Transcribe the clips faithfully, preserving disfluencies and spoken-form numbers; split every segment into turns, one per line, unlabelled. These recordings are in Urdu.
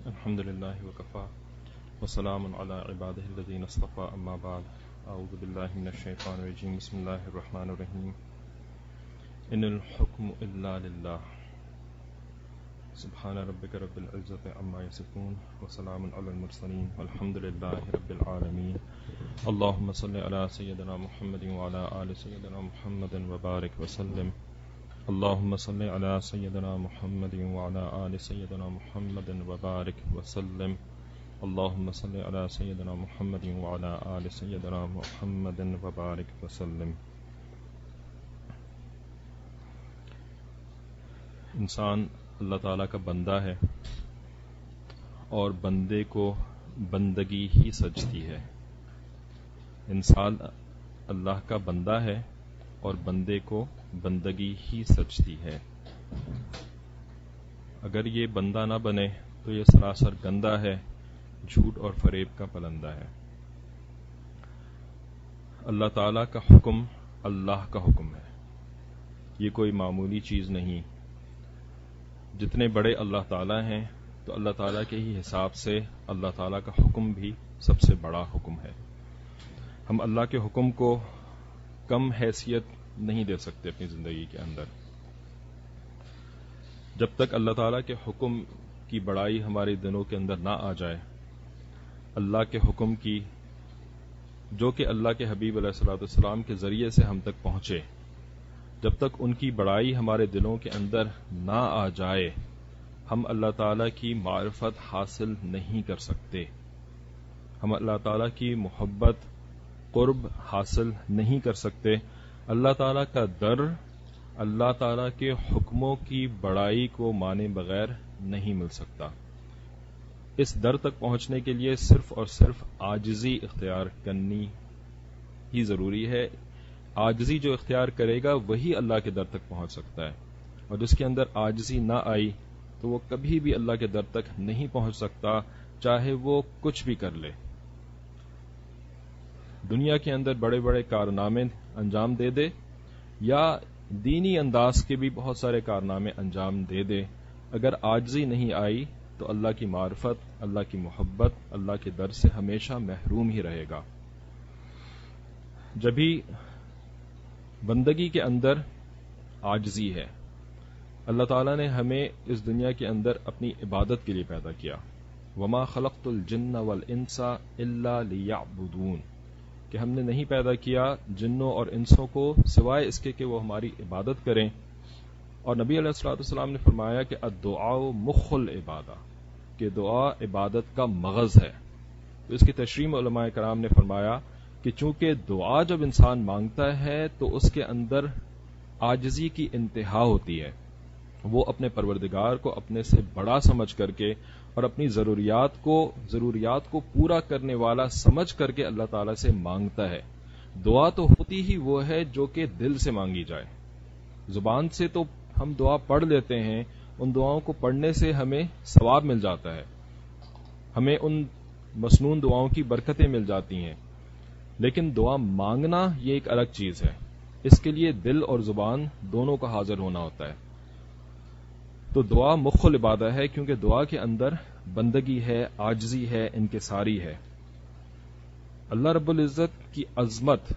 الحمد للہ وکفا وسلام علی عبادہ الذین اصطفى اما بعد اعوذ باللہ من الشیطان الرجیم بسم اللہ الرحمن الرحیم ان الحکم الا للہ سبحان ربک رب العزۃ عما یصفون وسلام علی المرسلین والحمد للہ رب العالمین اللہم صل علی سیدنا محمد وعلی آل سیدنا محمد وبارک وسلم اللهم صل على سيدنا محمد وعلى آل سيدنا محمد وبارك وسلم اللهم صل على سيدنا محمد وعلى آل سيدنا محمد وبارك وسلم. انسان اللہ تعالیٰ کا بندہ ہے اور بندے کو بندگی ہی سجتی ہے. انسان اللہ کا بندہ ہے اور بندے کو بندگی ہی سجتی ہے. اگر یہ بندہ نہ بنے تو یہ سراسر گندہ ہے، جھوٹ اور فریب کا پلندہ ہے. اللہ تعالیٰ کا حکم اللہ کا حکم ہے، یہ کوئی معمولی چیز نہیں. جتنے بڑے اللہ تعالیٰ ہیں تو اللہ تعالیٰ کے ہی حساب سے اللہ تعالیٰ کا حکم بھی سب سے بڑا حکم ہے. ہم اللہ کے حکم کو کم حیثیت نہیں دے سکتے اپنی زندگی کے اندر. جب تک اللہ تعالیٰ کے حکم کی بڑائی ہمارے دلوں کے اندر نہ آ جائے، اللہ کے حکم کی جو کہ اللہ کے حبیب علیہ الصلوۃ والسلام کے ذریعے سے ہم تک پہنچے، جب تک ان کی بڑائی ہمارے دلوں کے اندر نہ آ جائے، ہم اللہ تعالیٰ کی معرفت حاصل نہیں کر سکتے. ہم اللہ تعالیٰ کی محبت قرب حاصل نہیں کر سکتے. اللہ تعالیٰ کا در اللہ تعالیٰ کے حکموں کی بڑائی کو مانے بغیر نہیں مل سکتا. اس در تک پہنچنے کے لیے صرف اور صرف عاجزی اختیار کرنی ہی ضروری ہے. عاجزی جو اختیار کرے گا وہی اللہ کے در تک پہنچ سکتا ہے، اور جس کے اندر عاجزی نہ آئی تو وہ کبھی بھی اللہ کے در تک نہیں پہنچ سکتا، چاہے وہ کچھ بھی کر لے. دنیا کے اندر بڑے بڑے کارنامے انجام دے دے یا دینی انداز کے بھی بہت سارے کارنامے انجام دے دے، اگر عاجزی نہیں آئی تو اللہ کی معرفت، اللہ کی محبت، اللہ کے در سے ہمیشہ محروم ہی رہے گا. جبھی بندگی کے اندر عاجزی ہے. اللہ تعالیٰ نے ہمیں اس دنیا کے اندر اپنی عبادت کے لیے پیدا کیا. وما خلقت الجن والانس الا لیعبدون، کہ ہم نے نہیں پیدا کیا جنوں اور انسوں کو سوائے اس کے کہ وہ ہماری عبادت کریں. اور نبی علیہ الصلوۃ والسلام نے فرمایا کہ الدعاء مخ العبادہ، کہ دعا عبادت کا مغز ہے. تو اس کی تشریح میں علماء کرام نے فرمایا کہ چونکہ دعا جب انسان مانگتا ہے تو اس کے اندر عاجزی کی انتہا ہوتی ہے. وہ اپنے پروردگار کو اپنے سے بڑا سمجھ کر کے اور اپنی ضروریات کو ضروریات کو پورا کرنے والا سمجھ کر کے اللہ تعالیٰ سے مانگتا ہے. دعا تو ہوتی ہی وہ ہے جو کہ دل سے مانگی جائے. زبان سے تو ہم دعا پڑھ لیتے ہیں، ان دعاؤں کو پڑھنے سے ہمیں ثواب مل جاتا ہے، ہمیں ان مسنون دعاؤں کی برکتیں مل جاتی ہیں، لیکن دعا مانگنا یہ ایک الگ چیز ہے. اس کے لیے دل اور زبان دونوں کا حاضر ہونا ہوتا ہے. تو دعا مخ العبادہ ہے، کیونکہ دعا کے اندر بندگی ہے، عاجزی ہے، انکساری ہے. اللہ رب العزت کی عظمت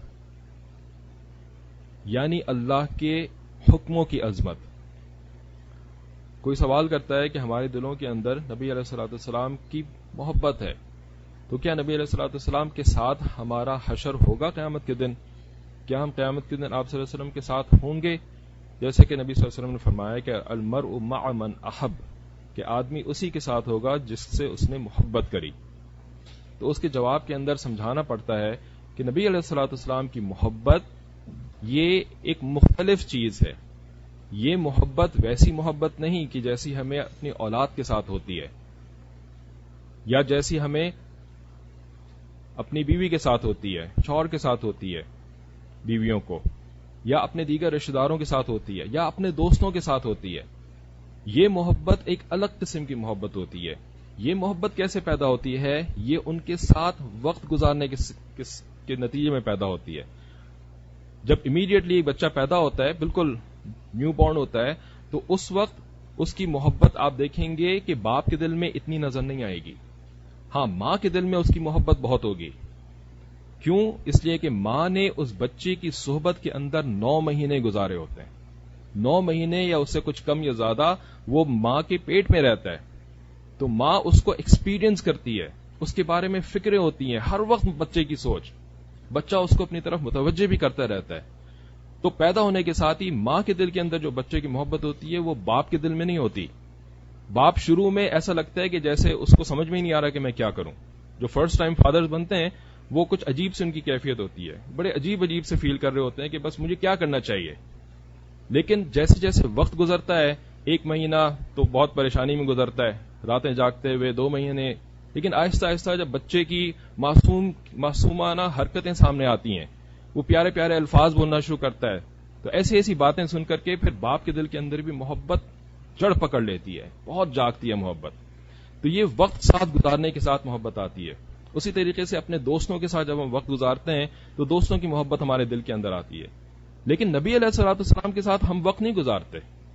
یعنی اللہ کے حکموں کی عظمت. کوئی سوال کرتا ہے کہ ہمارے دلوں کے اندر نبی علیہ الصلوۃ والسلام کی محبت ہے، تو کیا نبی علیہ الصلوۃ والسلام کے ساتھ ہمارا حشر ہوگا قیامت کے دن؟ کیا ہم قیامت کے دن آپ صلی اللہ علیہ وسلم کے ساتھ ہوں گے؟ جیسے کہ نبی صلی اللہ علیہ وسلم نے فرمایا کہ المرء مع من احب، کہ آدمی اسی کے ساتھ ہوگا جس سے اس نے محبت کری. تو اس کے جواب کے اندر سمجھانا پڑتا ہے کہ نبی علیہ الصلوۃ والسلام کی محبت یہ ایک مختلف چیز ہے. یہ محبت ویسی محبت نہیں کہ جیسی ہمیں اپنی اولاد کے ساتھ ہوتی ہے، یا جیسی ہمیں اپنی بیوی کے ساتھ ہوتی ہے، شوہر کے ساتھ ہوتی ہے بیویوں کو، یا اپنے دیگر رشتہ داروں کے ساتھ ہوتی ہے، یا اپنے دوستوں کے ساتھ ہوتی ہے. یہ محبت ایک الگ قسم کی محبت ہوتی ہے. یہ محبت کیسے پیدا ہوتی ہے؟ یہ ان کے ساتھ وقت گزارنے کے, کے نتیجے میں پیدا ہوتی ہے. جب امیڈیٹلی ایک بچہ پیدا ہوتا ہے، بالکل نیو بورن ہوتا ہے، تو اس وقت اس کی محبت آپ دیکھیں گے کہ باپ کے دل میں اتنی نظر نہیں آئے گی. ہاں ماں کے دل میں اس کی محبت بہت ہوگی. کیوں؟ اس لیے کہ ماں نے اس بچے کی صحبت کے اندر نو مہینے گزارے ہوتے ہیں. نو مہینے یا اس سے کچھ کم یا زیادہ وہ ماں کے پیٹ میں رہتا ہے. تو ماں اس کو ایکسپیرینس کرتی ہے, اس کے بارے میں فکریں ہوتی ہیں ہر وقت. بچے کی سوچ, بچہ اس کو اپنی طرف متوجہ بھی کرتا رہتا ہے. تو پیدا ہونے کے ساتھ ہی ماں کے دل کے اندر جو بچے کی محبت ہوتی ہے وہ باپ کے دل میں نہیں ہوتی. باپ شروع میں ایسا لگتا ہے کہ جیسے اس کو سمجھ میں ہی نہیں آ رہا کہ میں کیا کروں. جو فرسٹ ٹائم فادرز بنتے ہیں وہ کچھ عجیب سے ان کی کیفیت ہوتی ہے, بڑے عجیب عجیب سے فیل کر رہے ہوتے ہیں کہ بس مجھے کیا کرنا چاہیے. لیکن جیسے جیسے وقت گزرتا ہے, ایک مہینہ تو بہت پریشانی میں گزرتا ہے, راتیں جاگتے ہوئے دو مہینے, لیکن آہستہ آہستہ جب بچے کی معصوم معصومانہ حرکتیں سامنے آتی ہیں, وہ پیارے پیارے الفاظ بولنا شروع کرتا ہے, تو ایسی ایسی باتیں سن کر کے پھر باپ کے دل کے اندر بھی محبت جڑ پکڑ لیتی ہے, بہت جاگتی ہے محبت. تو یہ وقت ساتھ گزارنے کے ساتھ محبت آتی ہے. اسی طریقے سے اپنے دوستوں کے ساتھ جب ہم وقت گزارتے ہیں تو دوستوں کی محبت ہمارے دل کے اندر آتی ہے. لیکن نبی علیہ الصلوۃ والسلام کے ساتھ ہم وقت نہیں گزارتے.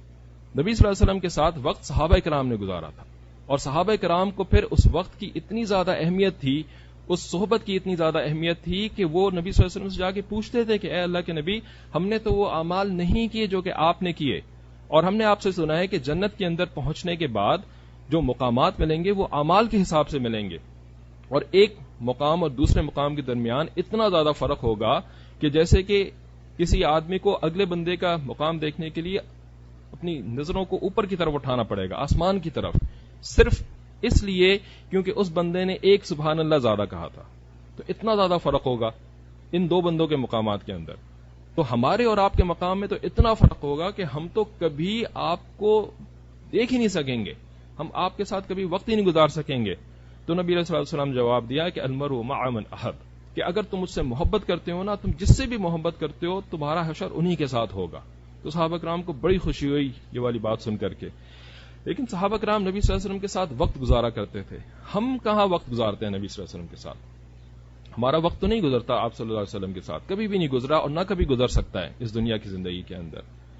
نبی صلی اللہ علیہ وسلم کے ساتھ وقت صحابہ کرام نے گزارا تھا, اور صحابہ کرام کو پھر اس وقت کی اتنی زیادہ اہمیت تھی, اس صحبت کی اتنی زیادہ اہمیت تھی کہ وہ نبی صلی اللہ علیہ وسلم سے جا کے پوچھتے تھے کہ اے اللہ کے نبی, ہم نے تو وہ اعمال نہیں کیے جو کہ آپ نے کیے, اور ہم نے آپ سے سنا ہے کہ جنت کے اندر پہنچنے کے بعد جو مقامات ملیں گے وہ اعمال کے حساب سے ملیں گے, اور ایک مقام اور دوسرے مقام کے درمیان اتنا زیادہ فرق ہوگا کہ جیسے کہ کسی آدمی کو اگلے بندے کا مقام دیکھنے کے لیے اپنی نظروں کو اوپر کی طرف اٹھانا پڑے گا, آسمان کی طرف, صرف اس لیے کیونکہ اس بندے نے ایک سبحان اللہ زیادہ کہا تھا. تو اتنا زیادہ فرق ہوگا ان دو بندوں کے مقامات کے اندر. تو ہمارے اور آپ کے مقام میں تو اتنا فرق ہوگا کہ ہم تو کبھی آپ کو دیکھ ہی نہیں سکیں گے, ہم آپ کے ساتھ کبھی وقت ہی نہیں گزار سکیں گے. تو نبی علیہ الصلوۃ والسلام جواب دیا کہ المرء مع من احب, کہ اگر تم مجھ سے محبت کرتے ہو نا, تم جس سے بھی محبت کرتے ہو تمہارا حشر انہی کے ساتھ ہوگا. تو صحابہ کرام کو بڑی خوشی ہوئی یہ والی بات سن کر کے. لیکن صحابہ کرام نبی صلی اللہ علیہ وسلم کے ساتھ وقت گزارا کرتے تھے. ہم کہاں وقت گزارتے ہیں نبی صلی اللہ علیہ وسلم کے ساتھ؟ ہمارا وقت تو نہیں گزرتا آپ صلی اللہ علیہ وسلم کے ساتھ, کبھی بھی نہیں گزرا اور نہ کبھی گزر سکتا ہے اس دنیا کی زندگی کے اندر.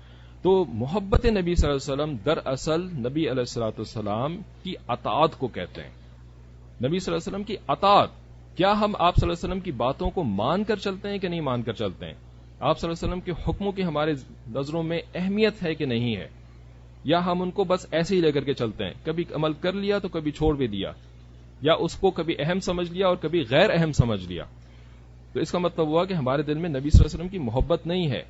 تو محبت نبی صلی اللہ علیہ وسلم دراصل نبی علیہ الصلوۃ والسلام کی اطاعت کو کہتے ہیں. نبی صلی اللہ علیہ وسلم کی اطاعت, کیا ہم آپ صلی اللہ علیہ وسلم کی باتوں کو مان کر چلتے ہیں کہ نہیں مان کر چلتے ہیں؟ آپ صلی اللہ علیہ وسلم کے حکموں کی ہمارے نظروں میں اہمیت ہے کہ نہیں ہے, یا ہم ان کو بس ایسے ہی لے کر کے چلتے ہیں, کبھی عمل کر لیا تو کبھی چھوڑ بھی دیا, یا اس کو کبھی اہم سمجھ لیا اور کبھی غیر اہم سمجھ لیا. تو اس کا مطلب ہوا کہ ہمارے دل میں نبی صلی اللہ علیہ وسلم کی محبت نہیں ہے.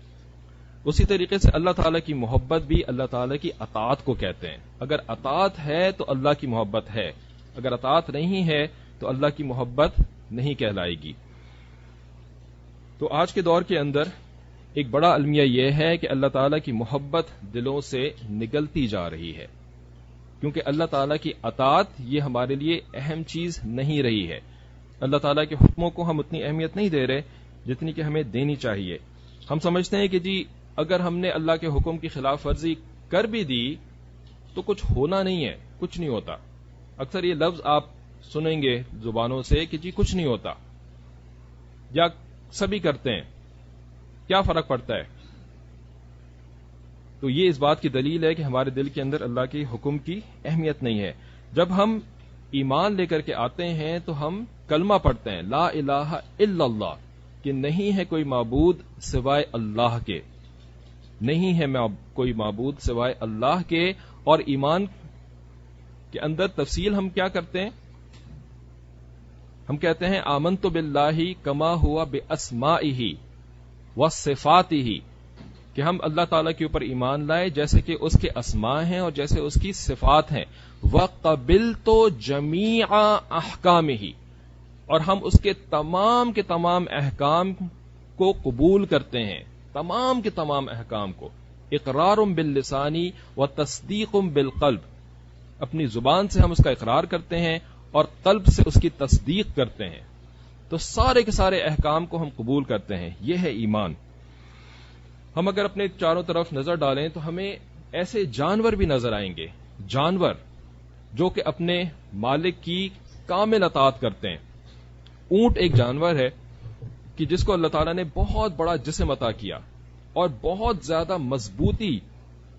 اسی طریقے سے اللہ تعالیٰ کی محبت بھی اللہ تعالیٰ کی اطاعت کو کہتے ہیں. اگر اطاعت ہے تو اللہ کی محبت ہے, اگر اطاعت نہیں ہے تو اللہ کی محبت نہیں کہلائے گی. تو آج کے دور کے اندر ایک بڑا المیہ یہ ہے کہ اللہ تعالیٰ کی محبت دلوں سے نگلتی جا رہی ہے, کیونکہ اللہ تعالیٰ کی اطاعت یہ ہمارے لیے اہم چیز نہیں رہی ہے. اللہ تعالیٰ کے حکموں کو ہم اتنی اہمیت نہیں دے رہے جتنی کہ ہمیں دینی چاہیے. ہم سمجھتے ہیں کہ جی اگر ہم نے اللہ کے حکم کی خلاف ورزی کر بھی دی تو کچھ ہونا نہیں ہے, کچھ نہیں ہوتا. اکثر یہ لفظ آپ سنیں گے زبانوں سے کہ جی کچھ نہیں ہوتا, یا سبھی کرتے ہیں, کیا فرق پڑتا ہے. تو یہ اس بات کی دلیل ہے کہ ہمارے دل کے اندر اللہ کے حکم کی اہمیت نہیں ہے. جب ہم ایمان لے کر کے آتے ہیں تو ہم کلمہ پڑھتے ہیں لا الہ الا اللہ, کہ نہیں ہے کوئی معبود سوائے اللہ کے, نہیں ہے کوئی معبود سوائے اللہ کے. اور ایمان کے اندر تفصیل ہم کیا کرتے ہیں, ہم کہتے ہیں آمنت باللہ کما ہوا باسمائہ وصفاتہ, کہ ہم اللہ تعالیٰ کے اوپر ایمان لائے جیسے کہ اس کے اسماء ہیں اور جیسے اس کی صفات ہیں. وقبلت جمیع احکامہ, اور ہم اس کے تمام کے تمام احکام کو قبول کرتے ہیں, تمام کے تمام احکام کو. اقرار باللسانی و تصدیق بالقلب, اپنی زبان سے ہم اس کا اقرار کرتے ہیں اور قلب سے اس کی تصدیق کرتے ہیں. تو سارے کے سارے احکام کو ہم قبول کرتے ہیں, یہ ہے ایمان. ہم اگر اپنے چاروں طرف نظر ڈالیں تو ہمیں ایسے جانور بھی نظر آئیں گے, جانور جو کہ اپنے مالک کی کامل اطاعت کرتے ہیں. اونٹ ایک جانور ہے کہ جس کو اللہ تعالیٰ نے بہت بڑا جسم عطا کیا اور بہت زیادہ مضبوطی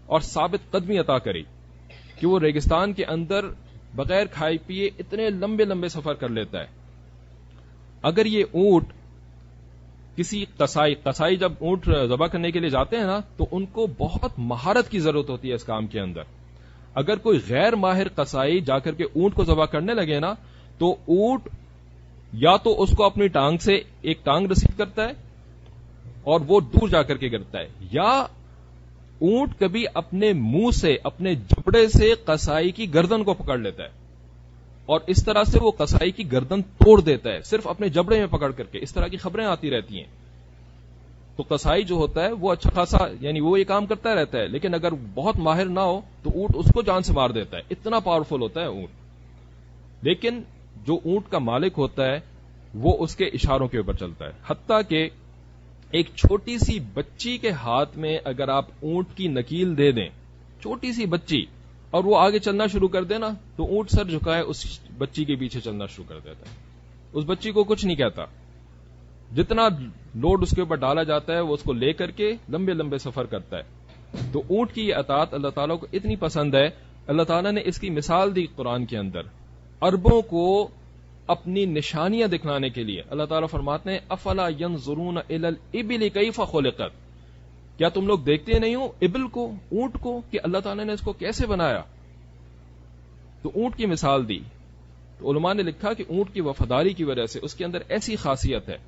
اور ثابت قدمی عطا کری کہ وہ ریگستان کے اندر بغیر کھائے پیے اتنے لمبے لمبے سفر کر لیتا ہے. اگر یہ اونٹ کسی قصائی قصائی جب اونٹ ذبح کرنے کے لیے جاتے ہیں نا تو ان کو بہت مہارت کی ضرورت ہوتی ہے اس کام کے اندر. اگر کوئی غیر ماہر قصائی جا کر کے اونٹ کو ذبح کرنے لگے نا تو اونٹ یا تو اس کو اپنی ٹانگ سے ایک ٹانگ رسید کرتا ہے اور وہ دور جا کر کے گرتا ہے, یا اونٹ کبھی اپنے منہ سے اپنے جبڑے سے قصائی کی گردن کو پکڑ لیتا ہے اور اس طرح سے وہ قصائی کی گردن توڑ دیتا ہے صرف اپنے جبڑے میں پکڑ کر کے. اس طرح کی خبریں آتی رہتی ہیں. تو قصائی جو ہوتا ہے وہ اچھا خاصا یعنی وہ یہ کام کرتا رہتا ہے, لیکن اگر بہت ماہر نہ ہو تو اونٹ اس کو جان سے مار دیتا ہے. اتنا پاورفل ہوتا ہے اونٹ. لیکن جو اونٹ کا مالک ہوتا ہے وہ اس کے اشاروں کے اوپر چلتا ہے. حتیٰ کہ ایک چھوٹی سی بچی کے ہاتھ میں اگر آپ اونٹ کی نکیل دے دیں, چھوٹی سی بچی, اور وہ آگے چلنا شروع کر دے نا تو اونٹ سر جھکائے اس بچی کے پیچھے چلنا شروع کر دیتا ہے. اس بچی کو کچھ نہیں کہتا. جتنا لوڈ اس کے اوپر ڈالا جاتا ہے وہ اس کو لے کر کے لمبے لمبے سفر کرتا ہے. تو اونٹ کی یہ اطاعت اللہ تعالیٰ کو اتنی پسند ہے, اللہ تعالیٰ نے اس کی مثال دی قرآن کے اندر. عربوں کو اپنی نشانیاں دکھلانے کے لیے اللہ تعالیٰ فرماتے ہیں افلا ینظرون الی الابل کیف خلقت, کیا تم لوگ دیکھتے نہیں ہو ابل کو, اونٹ کو, کہ اللہ تعالیٰ نے اس کو کیسے بنایا. تو اونٹ کی مثال دی. تو علماء نے لکھا کہ اونٹ کی وفاداری کی وجہ سے اس کے اندر ایسی خاصیت ہے.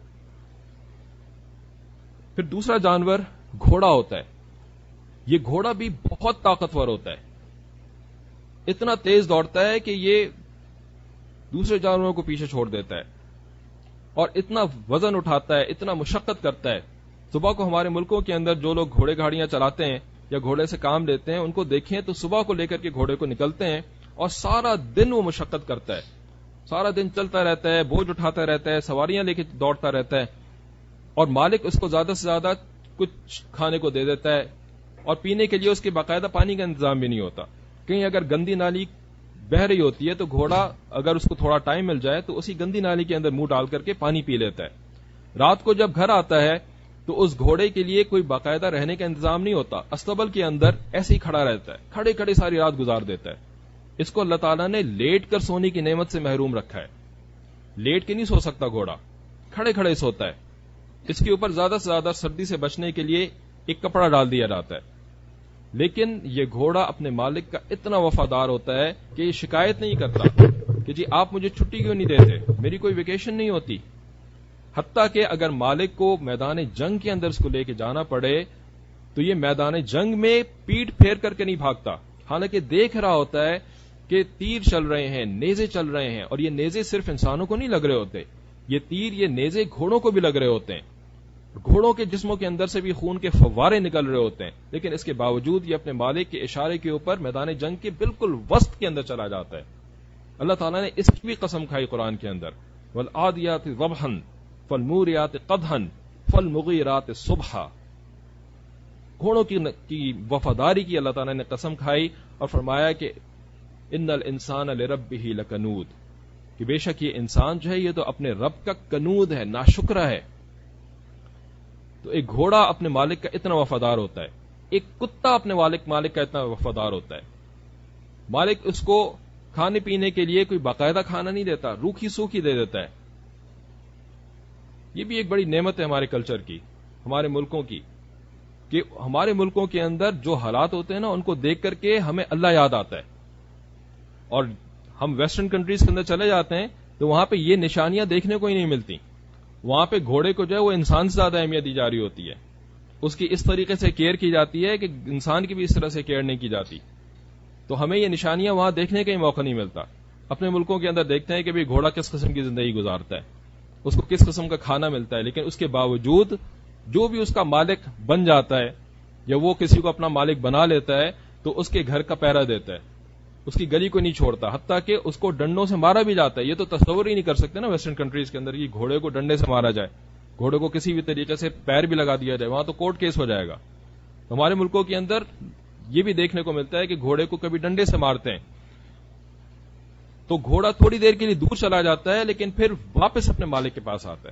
پھر دوسرا جانور گھوڑا ہوتا ہے. یہ گھوڑا بھی بہت طاقتور ہوتا ہے, اتنا تیز دوڑتا ہے کہ یہ دوسرے جانوروں کو پیچھے چھوڑ دیتا ہے, اور اتنا وزن اٹھاتا ہے, اتنا مشقت کرتا ہے. صبح کو ہمارے ملکوں کے اندر جو لوگ گھوڑے گاڑیاں چلاتے ہیں یا گھوڑے سے کام لیتے ہیں ان کو دیکھیں تو صبح کو لے کر کے گھوڑے کو نکلتے ہیں اور سارا دن وہ مشقت کرتا ہے, سارا دن چلتا رہتا ہے, بوجھ اٹھاتا رہتا ہے, سواریاں لے کے دوڑتا رہتا ہے, اور مالک اس کو زیادہ سے زیادہ کچھ کھانے کو دے دیتا ہے, اور پینے کے لیے اس کے باقاعدہ پانی کا انتظام بھی نہیں ہوتا. کہیں اگر گندی نالی بہ رہی ہوتی ہے تو گھوڑا اگر اس کو تھوڑا ٹائم مل جائے تو اسی گندی نالی کے اندر منہ ڈال کر کے پانی پی لیتا ہے. رات کو جب گھر آتا ہے تو اس گھوڑے کے لیے کوئی باقاعدہ رہنے کا انتظام نہیں ہوتا, استبل کے اندر ایسے ہی کھڑا رہتا ہے, کھڑے کھڑے ساری رات گزار دیتا ہے. اس کو اللہ تعالیٰ نے لیٹ کر سونے کی نعمت سے محروم رکھا ہے. لیٹ کے نہیں سو سکتا گھوڑا, کھڑے کھڑے سوتا ہے. اس کے اوپر زیادہ سے زیادہ سردی سے بچنے کے لیے ایک کپڑا ڈال دیا جاتا ہے. لیکن یہ گھوڑا اپنے مالک کا اتنا وفادار ہوتا ہے کہ یہ شکایت نہیں کرتا کہ جی آپ مجھے چھٹی کیوں نہیں دیتے, میری کوئی ویکیشن نہیں ہوتی. حتیٰ کہ اگر مالک کو میدان جنگ کے اندر اس کو لے کے جانا پڑے تو یہ میدان جنگ میں پیٹ پھیر کر کے نہیں بھاگتا, حالانکہ دیکھ رہا ہوتا ہے کہ تیر چل رہے ہیں, نیزے چل رہے ہیں, اور یہ نیزے صرف انسانوں کو نہیں لگ رہے ہوتے, یہ تیر یہ نیزے گھوڑوں کو بھی لگ رہے ہوتے ہیں. گھوڑوں کے جسموں کے اندر سے بھی خون کے فوارے نکل رہے ہوتے ہیں, لیکن اس کے باوجود یہ اپنے مالک کے اشارے کے اوپر میدان جنگ کے بالکل وسط کے اندر چلا جاتا ہے. اللہ تعالیٰ نے اس کی بھی قسم کھائی قرآن کے اندر, والعادیات ضبحا فالموریات قدحا فالمغیرات صبحا. گھوڑوں کی وفاداری کی اللہ تعالیٰ نے قسم کھائی اور فرمایا کہ ان الانسان لربہ لکنود, کہ بے شک یہ انسان جو ہے یہ تو اپنے رب کا کنود ہے, ناشکرہ ہے. تو ایک گھوڑا اپنے مالک کا اتنا وفادار ہوتا ہے, ایک کتا اپنے مالک مالک کا اتنا وفادار ہوتا ہے. مالک اس کو کھانے پینے کے لیے کوئی باقاعدہ کھانا نہیں دیتا, روکھی سوکھی دے دیتا ہے. یہ بھی ایک بڑی نعمت ہے ہمارے کلچر کی, ہمارے ملکوں کی, کہ ہمارے ملکوں کے اندر جو حالات ہوتے ہیں نا ان کو دیکھ کر کے ہمیں اللہ یاد آتا ہے. اور ہم ویسٹرن کنٹریز کے اندر چلے جاتے ہیں تو وہاں پہ یہ نشانیاں دیکھنے کو ہی نہیں ملتی. وہاں پہ گھوڑے کو جو ہے وہ انسان سے زیادہ اہمیت دی جا رہی ہوتی ہے, اس کی اس طریقے سے کیئر کی جاتی ہے کہ انسان کی بھی اس طرح سے کیئر نہیں کی جاتی. تو ہمیں یہ نشانیاں وہاں دیکھنے کا ہی موقع نہیں ملتا. اپنے ملکوں کے اندر دیکھتے ہیں کہ بھی گھوڑا کس قسم کی زندگی گزارتا ہے, اس کو کس قسم کا کھانا ملتا ہے, لیکن اس کے باوجود جو بھی اس کا مالک بن جاتا ہے یا وہ کسی کو اپنا مالک بنا لیتا ہے تو اس کے گھر کا پہرا دیتا ہے, اس کی گلی کو نہیں چھوڑتا, حتیٰ کہ اس کو ڈنڈوں سے مارا بھی جاتا ہے. یہ تو تصور ہی نہیں کر سکتے نا ویسٹرن کنٹریز کے اندر کہ گھوڑے کو ڈنڈے سے مارا جائے, گھوڑے کو کسی بھی طریقے سے پیر بھی لگا دیا جائے, وہاں تو کورٹ کیس ہو جائے گا. ہمارے ملکوں کے اندر یہ بھی دیکھنے کو ملتا ہے کہ گھوڑے کو کبھی ڈنڈے سے مارتے ہیں تو گھوڑا تھوڑی دیر کے لیے دور چلا جاتا ہے لیکن پھر واپس اپنے مالک کے پاس آتا ہے,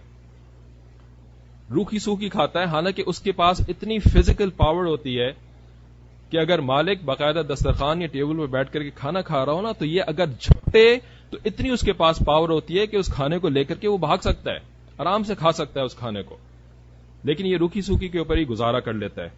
روکھی سوکھی کھاتا ہے, حالانکہ اس کے پاس اتنی فزیکل پاور ہوتی ہے کہ اگر مالک باقاعدہ دسترخوان یا ٹیبل پہ بیٹھ کر کے کھانا کھا رہا ہو نا تو یہ اگر جھپٹے تو اتنی اس کے پاس پاور ہوتی ہے کہ اس کھانے کو لے کر کے وہ بھاگ سکتا ہے, آرام سے کھا سکتا ہے اس کھانے کو, لیکن یہ روکھی سوکھی کے اوپر ہی گزارا کر لیتا ہے.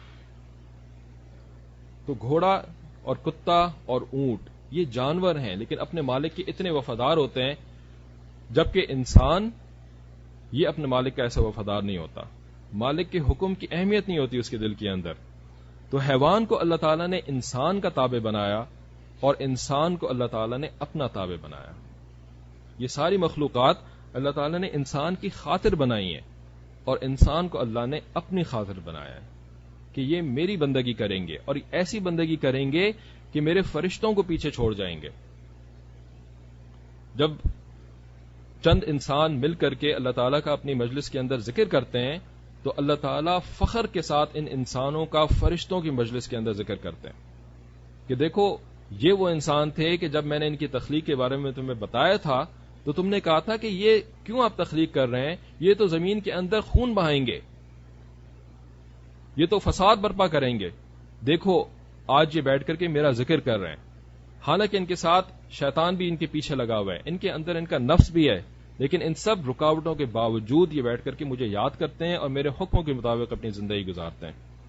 تو گھوڑا اور کتا اور اونٹ یہ جانور ہیں لیکن اپنے مالک کے اتنے وفادار ہوتے ہیں, جبکہ انسان یہ اپنے مالک کا ایسا وفادار نہیں ہوتا. مالک کے حکم کی اہمیت نہیں ہوتی اس کے دل کے اندر. تو حیوان کو اللہ تعالیٰ نے انسان کا تابع بنایا اور انسان کو اللہ تعالیٰ نے اپنا تابع بنایا. یہ ساری مخلوقات اللہ تعالیٰ نے انسان کی خاطر بنائی ہیں اور انسان کو اللہ نے اپنی خاطر بنایا ہے کہ یہ میری بندگی کریں گے اور ایسی بندگی کریں گے کہ میرے فرشتوں کو پیچھے چھوڑ جائیں گے. جب چند انسان مل کر کے اللہ تعالیٰ کا اپنی مجلس کے اندر ذکر کرتے ہیں تو اللہ تعالیٰ فخر کے ساتھ ان انسانوں کا فرشتوں کی مجلس کے اندر ذکر کرتے ہیں کہ دیکھو یہ وہ انسان تھے کہ جب میں نے ان کی تخلیق کے بارے میں تمہیں بتایا تھا تو تم نے کہا تھا کہ یہ کیوں آپ تخلیق کر رہے ہیں, یہ تو زمین کے اندر خون بہائیں گے, یہ تو فساد برپا کریں گے. دیکھو آج یہ بیٹھ کر کے میرا ذکر کر رہے ہیں, حالانکہ ان کے ساتھ شیطان بھی ان کے پیچھے لگا ہوا ہے, ان کے اندر ان کا نفس بھی ہے, لیکن ان سب رکاوٹوں کے باوجود یہ بیٹھ کر کے مجھے یاد کرتے ہیں اور میرے حکموں کے مطابق اپنی زندگی گزارتے ہیں.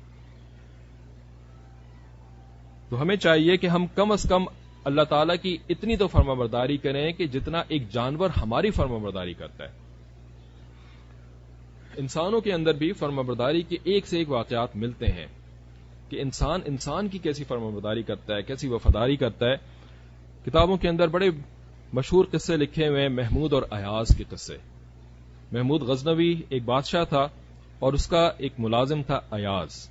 تو ہمیں چاہیے کہ ہم کم از کم اللہ تعالیٰ کی اتنی تو فرما برداری کریں کہ جتنا ایک جانور ہماری فرما برداری کرتا ہے. انسانوں کے اندر بھی فرما برداری کے ایک سے ایک واقعات ملتے ہیں کہ انسان انسان کی کیسی فرما برداری کرتا ہے, کیسی وفاداری کرتا ہے. کتابوں کے اندر بڑے مشہور قصے لکھے ہوئے ہیں محمود اور ایاز کے قصے. محمود غزنوی ایک بادشاہ تھا اور اس کا ایک ملازم تھا ایاز.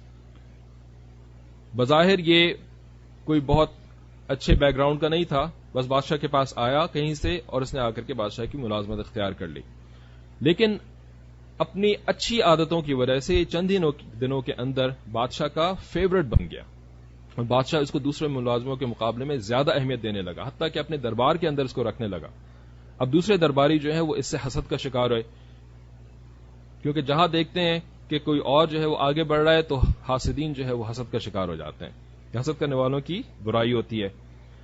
بظاہر یہ کوئی بہت اچھے بیک گراؤنڈ کا نہیں تھا, بس بادشاہ کے پاس آیا کہیں سے اور اس نے آ کر کے بادشاہ کی ملازمت اختیار کر لی, لیکن اپنی اچھی عادتوں کی وجہ سے چند دنوں کے اندر بادشاہ کا فیورٹ بن گیا اور بادشاہ اس کو دوسرے ملازموں کے مقابلے میں زیادہ اہمیت دینے لگا, حتیٰ کہ اپنے دربار کے اندر اس کو رکھنے لگا. اب دوسرے درباری جو ہے وہ اس سے حسد کا شکار ہوئے, کیونکہ جہاں دیکھتے ہیں کہ کوئی اور جو ہے وہ آگے بڑھ رہا ہے تو حاسدین جو ہے وہ حسد کا شکار ہو جاتے ہیں, حسد کرنے والوں کی برائی ہوتی ہے.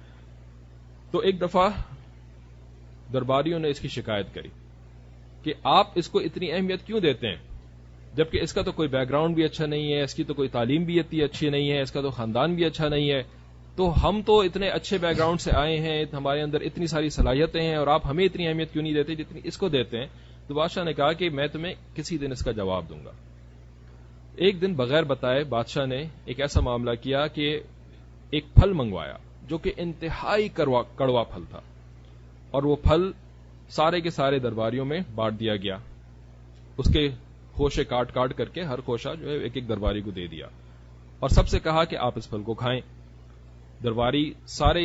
تو ایک دفعہ درباریوں نے اس کی شکایت کری کہ آپ اس کو اتنی اہمیت کیوں دیتے ہیں, جبکہ اس کا تو کوئی بیک گراؤنڈ بھی اچھا نہیں ہے, اس کی تو کوئی تعلیم بھی اتنی اچھی نہیں ہے, اس کا تو خاندان بھی اچھا نہیں ہے, تو ہم تو اتنے اچھے بیک گراؤنڈ سے آئے ہیں, ہمارے اندر اتنی ساری صلاحیتیں ہیں اور آپ ہمیں اتنی اہمیت کیوں نہیں دیتے جتنی اس کو دیتے ہیں. تو بادشاہ نے کہا کہ میں تمہیں کسی دن اس کا جواب دوں گا. ایک دن بغیر بتائے بادشاہ نے ایک ایسا معاملہ کیا کہ ایک پھل منگوایا جو کہ انتہائی کڑوا پھل تھا, اور وہ پھل سارے کے سارے درباریوں میں بانٹ دیا گیا. اس کے خوشے کاٹ کاٹ کر کے ہر خوشہ جو ہے ایک ایک درباری کو دے دیا اور سب سے کہا کہ آپ اس پھل کو کھائیں. درباری سارے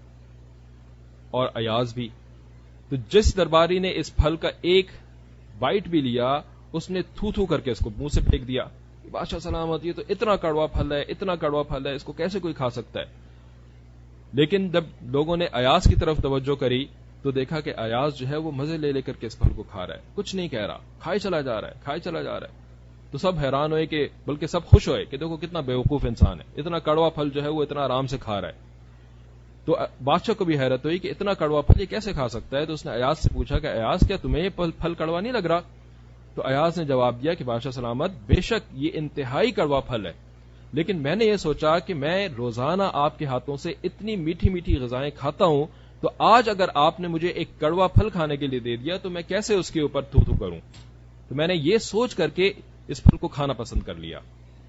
اور ایاز بھی. تو جس درباری نے اس پھل کا ایک بائٹ بھی لیا اس نے تھو تھو کر کے اس کو منہ سے پھینک دیا. بادشاہ سلامت, یہ تو اتنا کڑوا پھل ہے, اتنا کڑوا پھل ہے, اس کو کیسے کوئی کھا سکتا ہے. لیکن جب لوگوں نے ایاز کی طرف توجہ کری تو دیکھا کہ ایاز جو ہے وہ مزے لے لے کر کے اس پھل کو کھا رہا ہے, کچھ نہیں کہہ رہا, کھائے چلا جا رہا ہے, کھائے چلا جا رہا ہے. تو سب حیران ہوئے کہ بلکہ سب خوش ہوئے کہ دیکھو کتنا بیوقوف انسان ہے, اتنا کڑوا پھل جو ہے وہ اتنا آرام سے کھا رہا ہے. تو بادشاہ کو بھی حیرت ہوئی کہ اتنا کڑوا پھل یہ کیسے کھا سکتا ہے. تو اس نے ایاز سے پوچھا کہ ایاز کیا تمہیں یہ پھل کڑوا نہیں لگ رہا؟ تو ایاز نے جواب دیا کہ بادشاہ سلامت, بے شک یہ انتہائی کڑوا پھل ہے, لیکن میں نے یہ سوچا کہ میں روزانہ آپ کے ہاتھوں سے اتنی میٹھی میٹھی غذائیں کھاتا ہوں, تو آج اگر آپ نے مجھے ایک کڑوا پھل کھانے کے لیے دے دیا تو میں کیسے اس کے اوپر تھو تھو کروں. تو میں نے یہ سوچ کر کے اس پھل کو کھانا پسند کر لیا.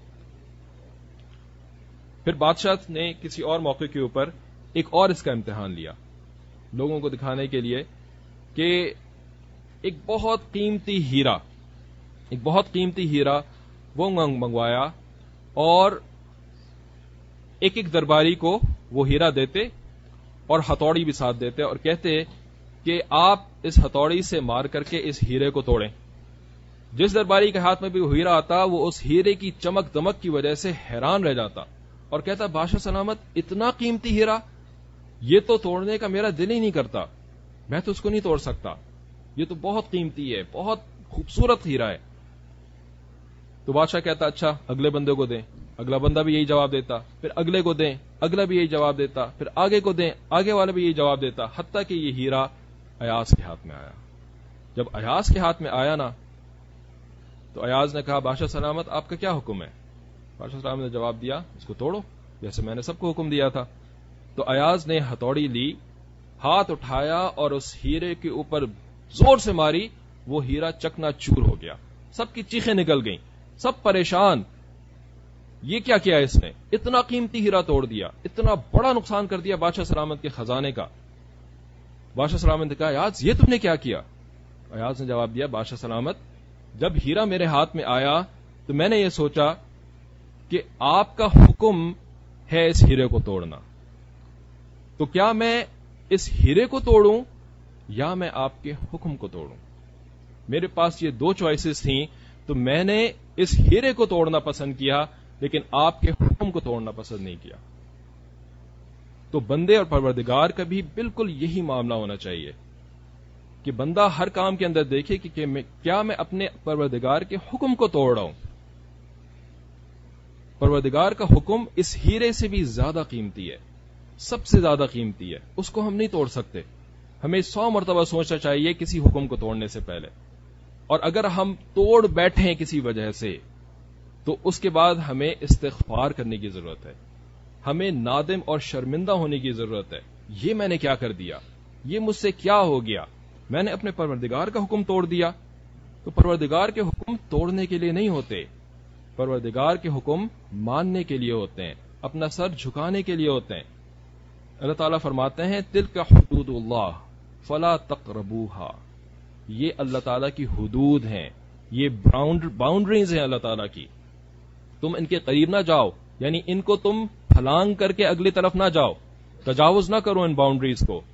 پھر بادشاہ نے کسی اور موقع کے اوپر ایک اور اس کا امتحان لیا, لوگوں کو دکھانے کے لیے کہ ایک بہت قیمتی ہیرا ایک بہت قیمتی ہیرا وہ منگوایا اور ایک ایک درباری کو وہ ہیرا دیتے اور ہتھوڑی بھی ساتھ دیتے اور کہتے کہ آپ اس ہتھوڑی سے مار کر کے اس ہیرے کو توڑیں. جس درباری کے ہاتھ میں بھی وہ ہیرا آتا وہ اس ہیرے کی چمک دمک کی وجہ سے حیران رہ جاتا اور کہتا بادشاہ سلامت, اتنا قیمتی ہیرا, یہ تو توڑنے کا میرا دل ہی نہیں کرتا, میں تو اس کو نہیں توڑ سکتا, یہ تو بہت قیمتی ہے, بہت خوبصورت ہیرا ہے. تو بادشاہ کہتا اچھا اگلے بندے کو دیں. اگلا بندہ بھی یہی جواب دیتا، پھر اگلے کو دیں، اگلا بھی یہی جواب دیتا، پھر آگے کو دیں، آگے والا بھی یہی جواب دیتا، حتیٰ کہ یہ ہیرا ایاز کے ہاتھ میں آیا۔ جب ایاز کے ہاتھ میں آیا نا تو ایاز نے کہا بادشاہ سلامت آپ کا کیا حکم ہے؟ بادشاہ سلامت نے جواب دیا اس کو توڑو جیسے میں نے سب کو حکم دیا تھا۔ تو ایاز نے ہتھوڑی لی، ہاتھ اٹھایا اور اس ہیرے کے اوپر زور سے ماری، وہ ہیرا چکنا چور ہو گیا، سب کی چیخیں نکل گئیں، سب پریشان، یہ کیا کیا اس نے؟ اتنا قیمتی ہیرا توڑ دیا، اتنا بڑا نقصان کر دیا بادشاہ سلامت کے خزانے کا۔ بادشاہ سلامت نے کہا ایاز یہ تم نے کیا کیا؟ ایاز نے جواب دیا بادشاہ سلامت جب ہیرا میرے ہاتھ میں آیا تو میں نے یہ سوچا کہ آپ کا حکم ہے اس ہیرے کو توڑنا، تو کیا میں اس ہیرے کو توڑوں یا میں آپ کے حکم کو توڑوں؟ میرے پاس یہ دو چوائسز تھیں، تو میں نے اس ہیرے کو توڑنا پسند کیا لیکن آپ کے حکم کو توڑنا پسند نہیں کیا۔ تو بندے اور پروردگار کا بھی بالکل یہی معاملہ ہونا چاہیے کہ بندہ ہر کام کے اندر دیکھے کہ کیا میں اپنے پروردگار کے حکم کو توڑ رہا ہوں۔ پروردگار کا حکم اس ہیرے سے بھی زیادہ قیمتی ہے، سب سے زیادہ قیمتی ہے، اس کو ہم نہیں توڑ سکتے۔ ہمیں سو مرتبہ سوچنا چاہیے کسی حکم کو توڑنے سے پہلے، اور اگر ہم توڑ بیٹھیں کسی وجہ سے تو اس کے بعد ہمیں استغفار کرنے کی ضرورت ہے، ہمیں نادم اور شرمندہ ہونے کی ضرورت ہے۔ یہ میں نے کیا کر دیا، یہ مجھ سے کیا ہو گیا، میں نے اپنے پروردگار کا حکم توڑ دیا۔ تو پروردگار کے حکم توڑنے کے لیے نہیں ہوتے، پروردگار کے حکم ماننے کے لیے ہوتے ہیں، اپنا سر جھکانے کے لیے ہوتے ہیں۔ اللہ تعالیٰ فرماتے ہیں تلک حدود اللہ فلا تقربوها، یہ اللہ تعالیٰ کی حدود ہیں، یہ باؤنڈریز ہیں اللہ تعالیٰ کی، تم ان کے قریب نہ جاؤ، یعنی ان کو تم پھلانگ کر کے اگلی طرف نہ جاؤ، تجاوز نہ کرو ان باؤنڈریز کو۔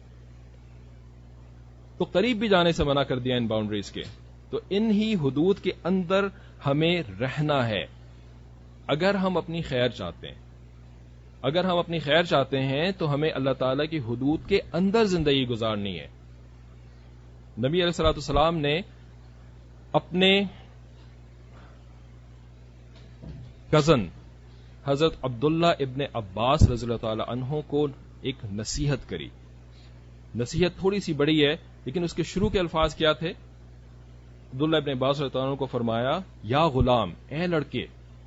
تو قریب بھی جانے سے منع کر دیا ان باؤنڈریز کے۔ تو ان ہی حدود کے اندر ہمیں رہنا ہے اگر ہم اپنی خیر چاہتے ہیں۔ اگر ہم اپنی خیر چاہتے ہیں تو ہمیں اللہ تعالیٰ کی حدود کے اندر زندگی گزارنی ہے۔ نبی علیہ الصلوۃ والسلام نے اپنے کزن حضرت عبداللہ ابن عباس رضی اللہ تعالی عنہ کو ایک نصیحت کری۔ نصیحت تھوڑی سی بڑی ہے لیکن اس کے شروع کے الفاظ کیا تھے؟ عبداللہ ابن عباس رضی اللہ عنہ کو فرمایا یا غلام، اے لڑکے،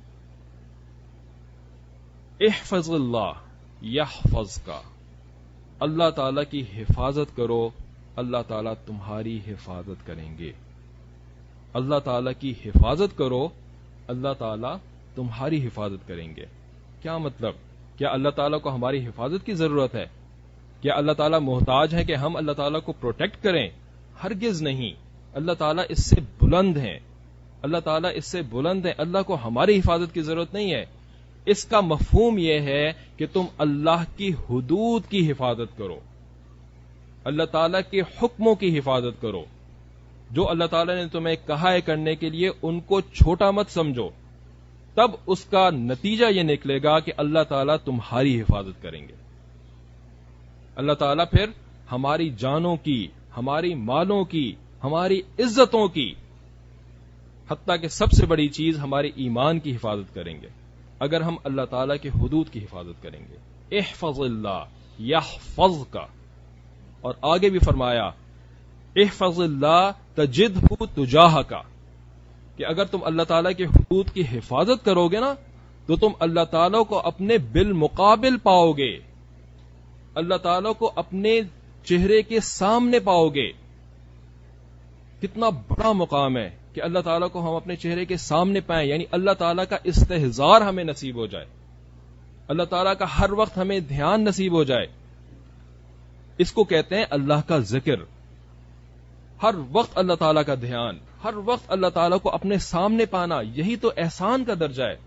احفظ اللہ یحفظ کا، اللہ تعالی کی حفاظت کرو، اللہ تعالیٰ تمہاری حفاظت کریں گے۔ اللہ تعالیٰ کی حفاظت کرو، اللہ تعالیٰ تمہاری حفاظت کریں گے۔ کیا مطلب؟ کیا اللہ تعالیٰ کو ہماری حفاظت کی ضرورت ہے؟ کیا اللہ تعالیٰ محتاج ہے کہ ہم اللہ تعالیٰ کو پروٹیکٹ کریں؟ ہرگز نہیں، اللہ تعالیٰ اس سے بلند ہیں، اللہ تعالیٰ اس سے بلند ہیں، اللہ کو ہماری حفاظت کی ضرورت نہیں ہے۔ اس کا مفہوم یہ ہے کہ تم اللہ کی حدود کی حفاظت کرو، اللہ تعالیٰ کے حکموں کی حفاظت کرو، جو اللہ تعالیٰ نے تمہیں کہا ہے کرنے کے لیے ان کو چھوٹا مت سمجھو، تب اس کا نتیجہ یہ نکلے گا کہ اللہ تعالیٰ تمہاری حفاظت کریں گے۔ اللہ تعالیٰ پھر ہماری جانوں کی، ہماری مالوں کی، ہماری عزتوں کی، حتیٰ کہ سب سے بڑی چیز ہمارے ایمان کی حفاظت کریں گے اگر ہم اللہ تعالیٰ کے حدود کی حفاظت کریں گے۔ احفظ اللہ یحفظ کا، اور آگے بھی فرمایا احفظ اللہ تجدہ تجاہ کا، کہ اگر تم اللہ تعالیٰ کے حدود کی حفاظت کرو گے نا تو تم اللہ تعالیٰ کو اپنے بالمقابل پاؤ گے، اللہ تعالیٰ کو اپنے چہرے کے سامنے پاؤ گے۔ کتنا بڑا مقام ہے کہ اللہ تعالیٰ کو ہم اپنے چہرے کے سامنے پائیں، یعنی اللہ تعالیٰ کا استحضار ہمیں نصیب ہو جائے، اللہ تعالیٰ کا ہر وقت ہمیں دھیان نصیب ہو جائے۔ اس کو کہتے ہیں اللہ کا ذکر، ہر وقت اللہ تعالیٰ کا دھیان، ہر وقت اللہ تعالیٰ کو اپنے سامنے پانا، یہی تو احسان کا درجہ ہے۔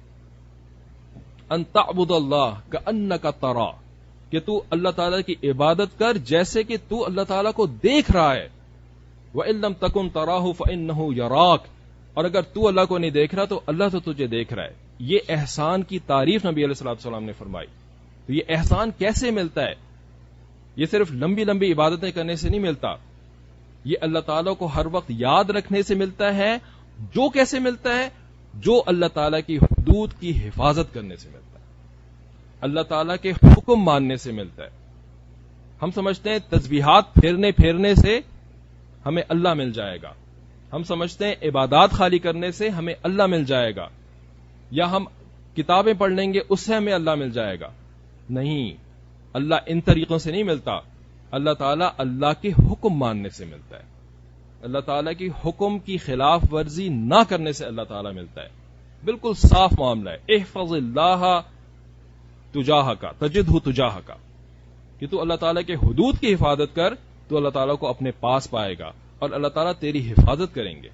ان تعبد اللہ کأنک ترا، کہ تو اللہ تعالیٰ کی عبادت کر جیسے کہ تو اللہ تعالیٰ کو دیکھ رہا ہے۔ وَإِن لَّمْ تَكُن تَرَاهُ فَإِنَّهُ يَرَاكَ، اور اگر تو اللہ کو نہیں دیکھ رہا تو اللہ تو تجھے دیکھ رہا ہے۔ یہ احسان کی تعریف نبی علیہ الصلوۃ والسلام نے فرمائی۔ تو یہ احسان کیسے ملتا ہے؟ یہ صرف لمبی لمبی عبادتیں کرنے سے نہیں ملتا، یہ اللہ تعالیٰ کو ہر وقت یاد رکھنے سے ملتا ہے۔ جو کیسے ملتا ہے؟ جو اللہ تعالیٰ کی حدود کی حفاظت کرنے سے ملتا ہے، اللہ تعالیٰ کے حکم ماننے سے ملتا ہے. ہم سمجھتے ہیں تسبیحات پھیرنے پھیرنے سے ہمیں اللہ مل جائے گا، ہم سمجھتے ہیں عبادات خالی کرنے سے ہمیں اللہ مل جائے گا، یا ہم کتابیں پڑھ لیں گے اس سے ہمیں اللہ مل جائے گا. نہیں، اللہ ان طریقوں سے نہیں ملتا. اللہ تعالیٰ اللہ کے حکم ماننے سے ملتا ہے، اللہ تعالیٰ کی حکم کی خلاف ورزی نہ کرنے سے اللہ تعالیٰ ملتا ہے. بالکل صاف معاملہ ہے. احفظ اللہ تجاہ کا تجد ہو تجاہ کا، کہ تو اللہ تعالیٰ کے حدود کی حفاظت کر تو اللہ تعالیٰ کو اپنے پاس پائے گا اور اللہ تعالیٰ تیری حفاظت کریں گے.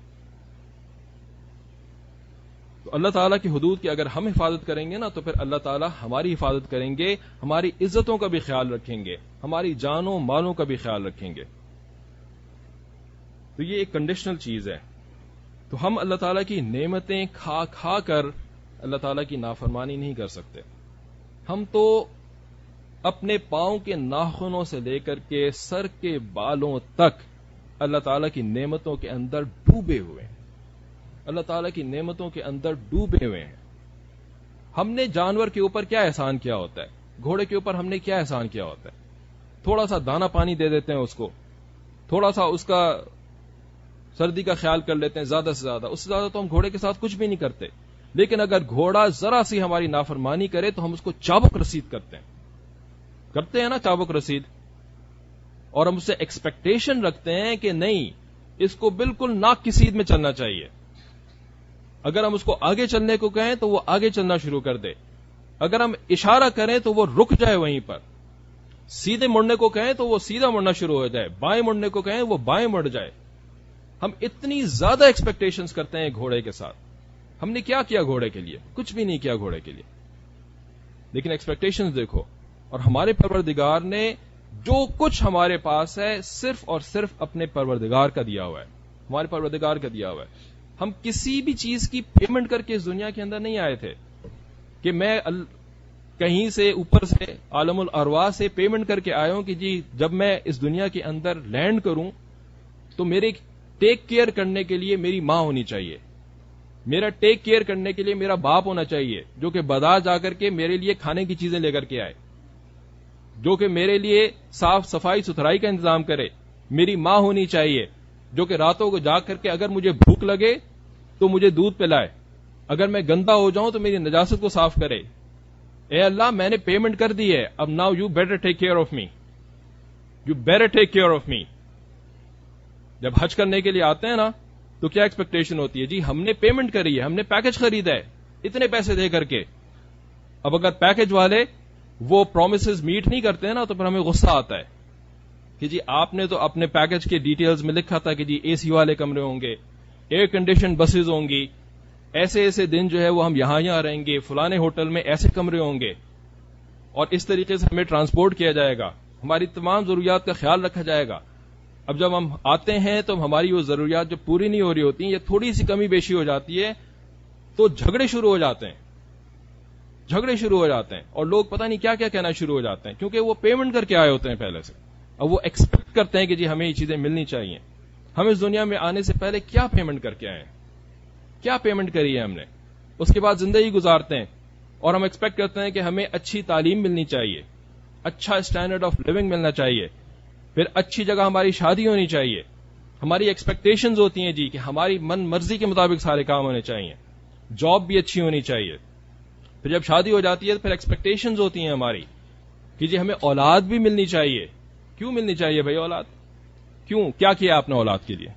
تو اللہ تعالیٰ کی حدود کی اگر ہم حفاظت کریں گے نا تو پھر اللہ تعالیٰ ہماری حفاظت کریں گے، ہماری عزتوں کا بھی خیال رکھیں گے، ہماری جانوں مالوں کا بھی خیال رکھیں گے. تو یہ ایک کنڈیشنل چیز ہے. تو ہم اللہ تعالیٰ کی نعمتیں کھا کھا کر اللہ تعالیٰ کی نافرمانی نہیں کر سکتے. ہم تو اپنے پاؤں کے ناخنوں سے لے کر کے سر کے بالوں تک اللہ تعالیٰ کی نعمتوں کے اندر ڈوبے ہوئے ہیں، اللہ تعالیٰ کی نعمتوں کے اندر ڈوبے ہوئے ہیں. ہم نے جانور کے اوپر کیا احسان کیا ہوتا ہے؟ گھوڑے کے اوپر ہم نے کیا احسان کیا ہوتا ہے؟ تھوڑا سا دانا پانی دے دیتے ہیں اس کو، تھوڑا سا اس کا سردی کا خیال کر لیتے ہیں، زیادہ سے زیادہ. اس سے زیادہ تو ہم گھوڑے کے ساتھ کچھ بھی نہیں کرتے. لیکن اگر گھوڑا ذرا سی ہماری نافرمانی کرے تو ہم اس کو چابک رسید کرتے ہیں کرتے ہیں نا چابک رسید. اور ہم اس سے ایکسپیکٹیشن رکھتے ہیں کہ نہیں، اس کو بالکل ناک کی سیدھ میں چلنا چاہیے. اگر ہم اس کو آگے چلنے کو کہیں تو وہ آگے چلنا شروع کر دے، اگر ہم اشارہ کریں تو وہ رک جائے وہیں پر، سیدھے مڑنے کو کہیں تو وہ سیدھا مڑنا شروع ہو جائے، بائیں مڑنے کو کہیں وہ بائیں مڑ جائے. ہم اتنی زیادہ ایکسپیکٹیشنز کرتے ہیں گھوڑے کے ساتھ. ہم نے کیا کیا گھوڑے کے لیے؟ کچھ بھی نہیں کیا گھوڑے کے لیے. لیکن ایکسپیکٹیشنز دیکھو. اور ہمارے پروردگار نے جو کچھ ہمارے پاس ہے صرف اور صرف اپنے پروردگار کا دیا ہوا ہے، ہمارے پروردگار کا دیا ہوا ہے. ہم کسی بھی چیز کی پیمنٹ کر کے اس دنیا کے اندر نہیں آئے تھے کہ میں کہیں سے اوپر سے عالم الارواح سے پیمنٹ کر کے آیا ہوں کہ جی جب میں اس دنیا کے اندر لینڈ کروں تو میرے ٹیک کیئر کرنے کے لیے میری ماں ہونی چاہیے، میرا ٹیک کیئر کرنے کے لیے میرا باپ ہونا چاہیے جو کہ بازار جا کر کے میرے لیے کھانے کی چیزیں لے کر کے آئے، جو کہ میرے لیے صاف صفائی ستھرائی کا انتظام کرے. میری ماں ہونی چاہیے جو کہ راتوں کو جاگ کر کے اگر مجھے بھوک لگے تو مجھے دودھ پلائے، اگر میں گندا ہو جاؤں تو میری نجاست کو صاف کرے. اے اللہ میں نے پیمنٹ کر دی ہے، اب now you better take care of me, you better take care of me. جب حج کرنے کے لیے آتے ہیں نا تو کیا ایکسپیکٹیشن ہوتی ہے؟ جی ہم نے پیمنٹ کری ہے، ہم نے پیکج خریدا ہے اتنے پیسے دے کر کے. اب اگر پیکج والے وہ پرومسز میٹ نہیں کرتے ہیں نا تو پھر ہمیں غصہ آتا ہے کہ جی آپ نے تو اپنے پیکج کے ڈیٹیلز میں لکھا تھا کہ جی اے سی والے کمرے ہوں گے، ایئر کنڈیشن بسز ہوں گی، ایسے ایسے دن جو ہے وہ ہم یہاں یہاں رہیں گے، فلانے ہوٹل میں ایسے کمرے ہوں گے، اور اس طریقے سے ہمیں ٹرانسپورٹ کیا جائے گا، ہماری تمام ضروریات کا خیال رکھا جائے گا. اب جب ہم آتے ہیں تو ہماری وہ ضروریات جو پوری نہیں ہو رہی ہوتی ہیں یا تھوڑی سی کمی بیشی ہو جاتی ہے تو جھگڑے شروع ہو جاتے ہیں جھگڑے شروع ہو جاتے ہیں اور لوگ پتہ نہیں کیا کیا کہنا شروع ہو جاتے ہیں کیونکہ وہ پیمنٹ کر کے آئے ہوتے ہیں پہلے سے. اب وہ ایکسپیکٹ کرتے ہیں کہ جی ہمیں یہ چیزیں ملنی چاہیے. ہم اس دنیا میں آنے سے پہلے کیا پیمنٹ کر کے آئے ہیں؟ کیا پیمنٹ کری ہے ہم نے؟ اس کے بعد زندگی گزارتے ہیں اور ہم ایکسپیکٹ کرتے ہیں کہ ہمیں اچھی تعلیم ملنی چاہیے، اچھا اسٹینڈرڈ آف لیونگ ملنا چاہیے، پھر اچھی جگہ ہماری شادی ہونی چاہیے. ہماری ایکسپیکٹیشنز ہوتی ہیں جی کہ ہماری من مرضی کے مطابق سارے کام ہونے چاہیے، جاب بھی اچھی ہونی چاہیے. پھر جب شادی ہو جاتی ہے تو پھر ایکسپیکٹیشنز ہوتی ہیں ہماری کہ جی ہمیں اولاد بھی ملنی چاہیے. کیوں ملنی چاہیے بھائی اولاد؟ کیوں؟ کیا کیا آپ نے اولاد کے لیے؟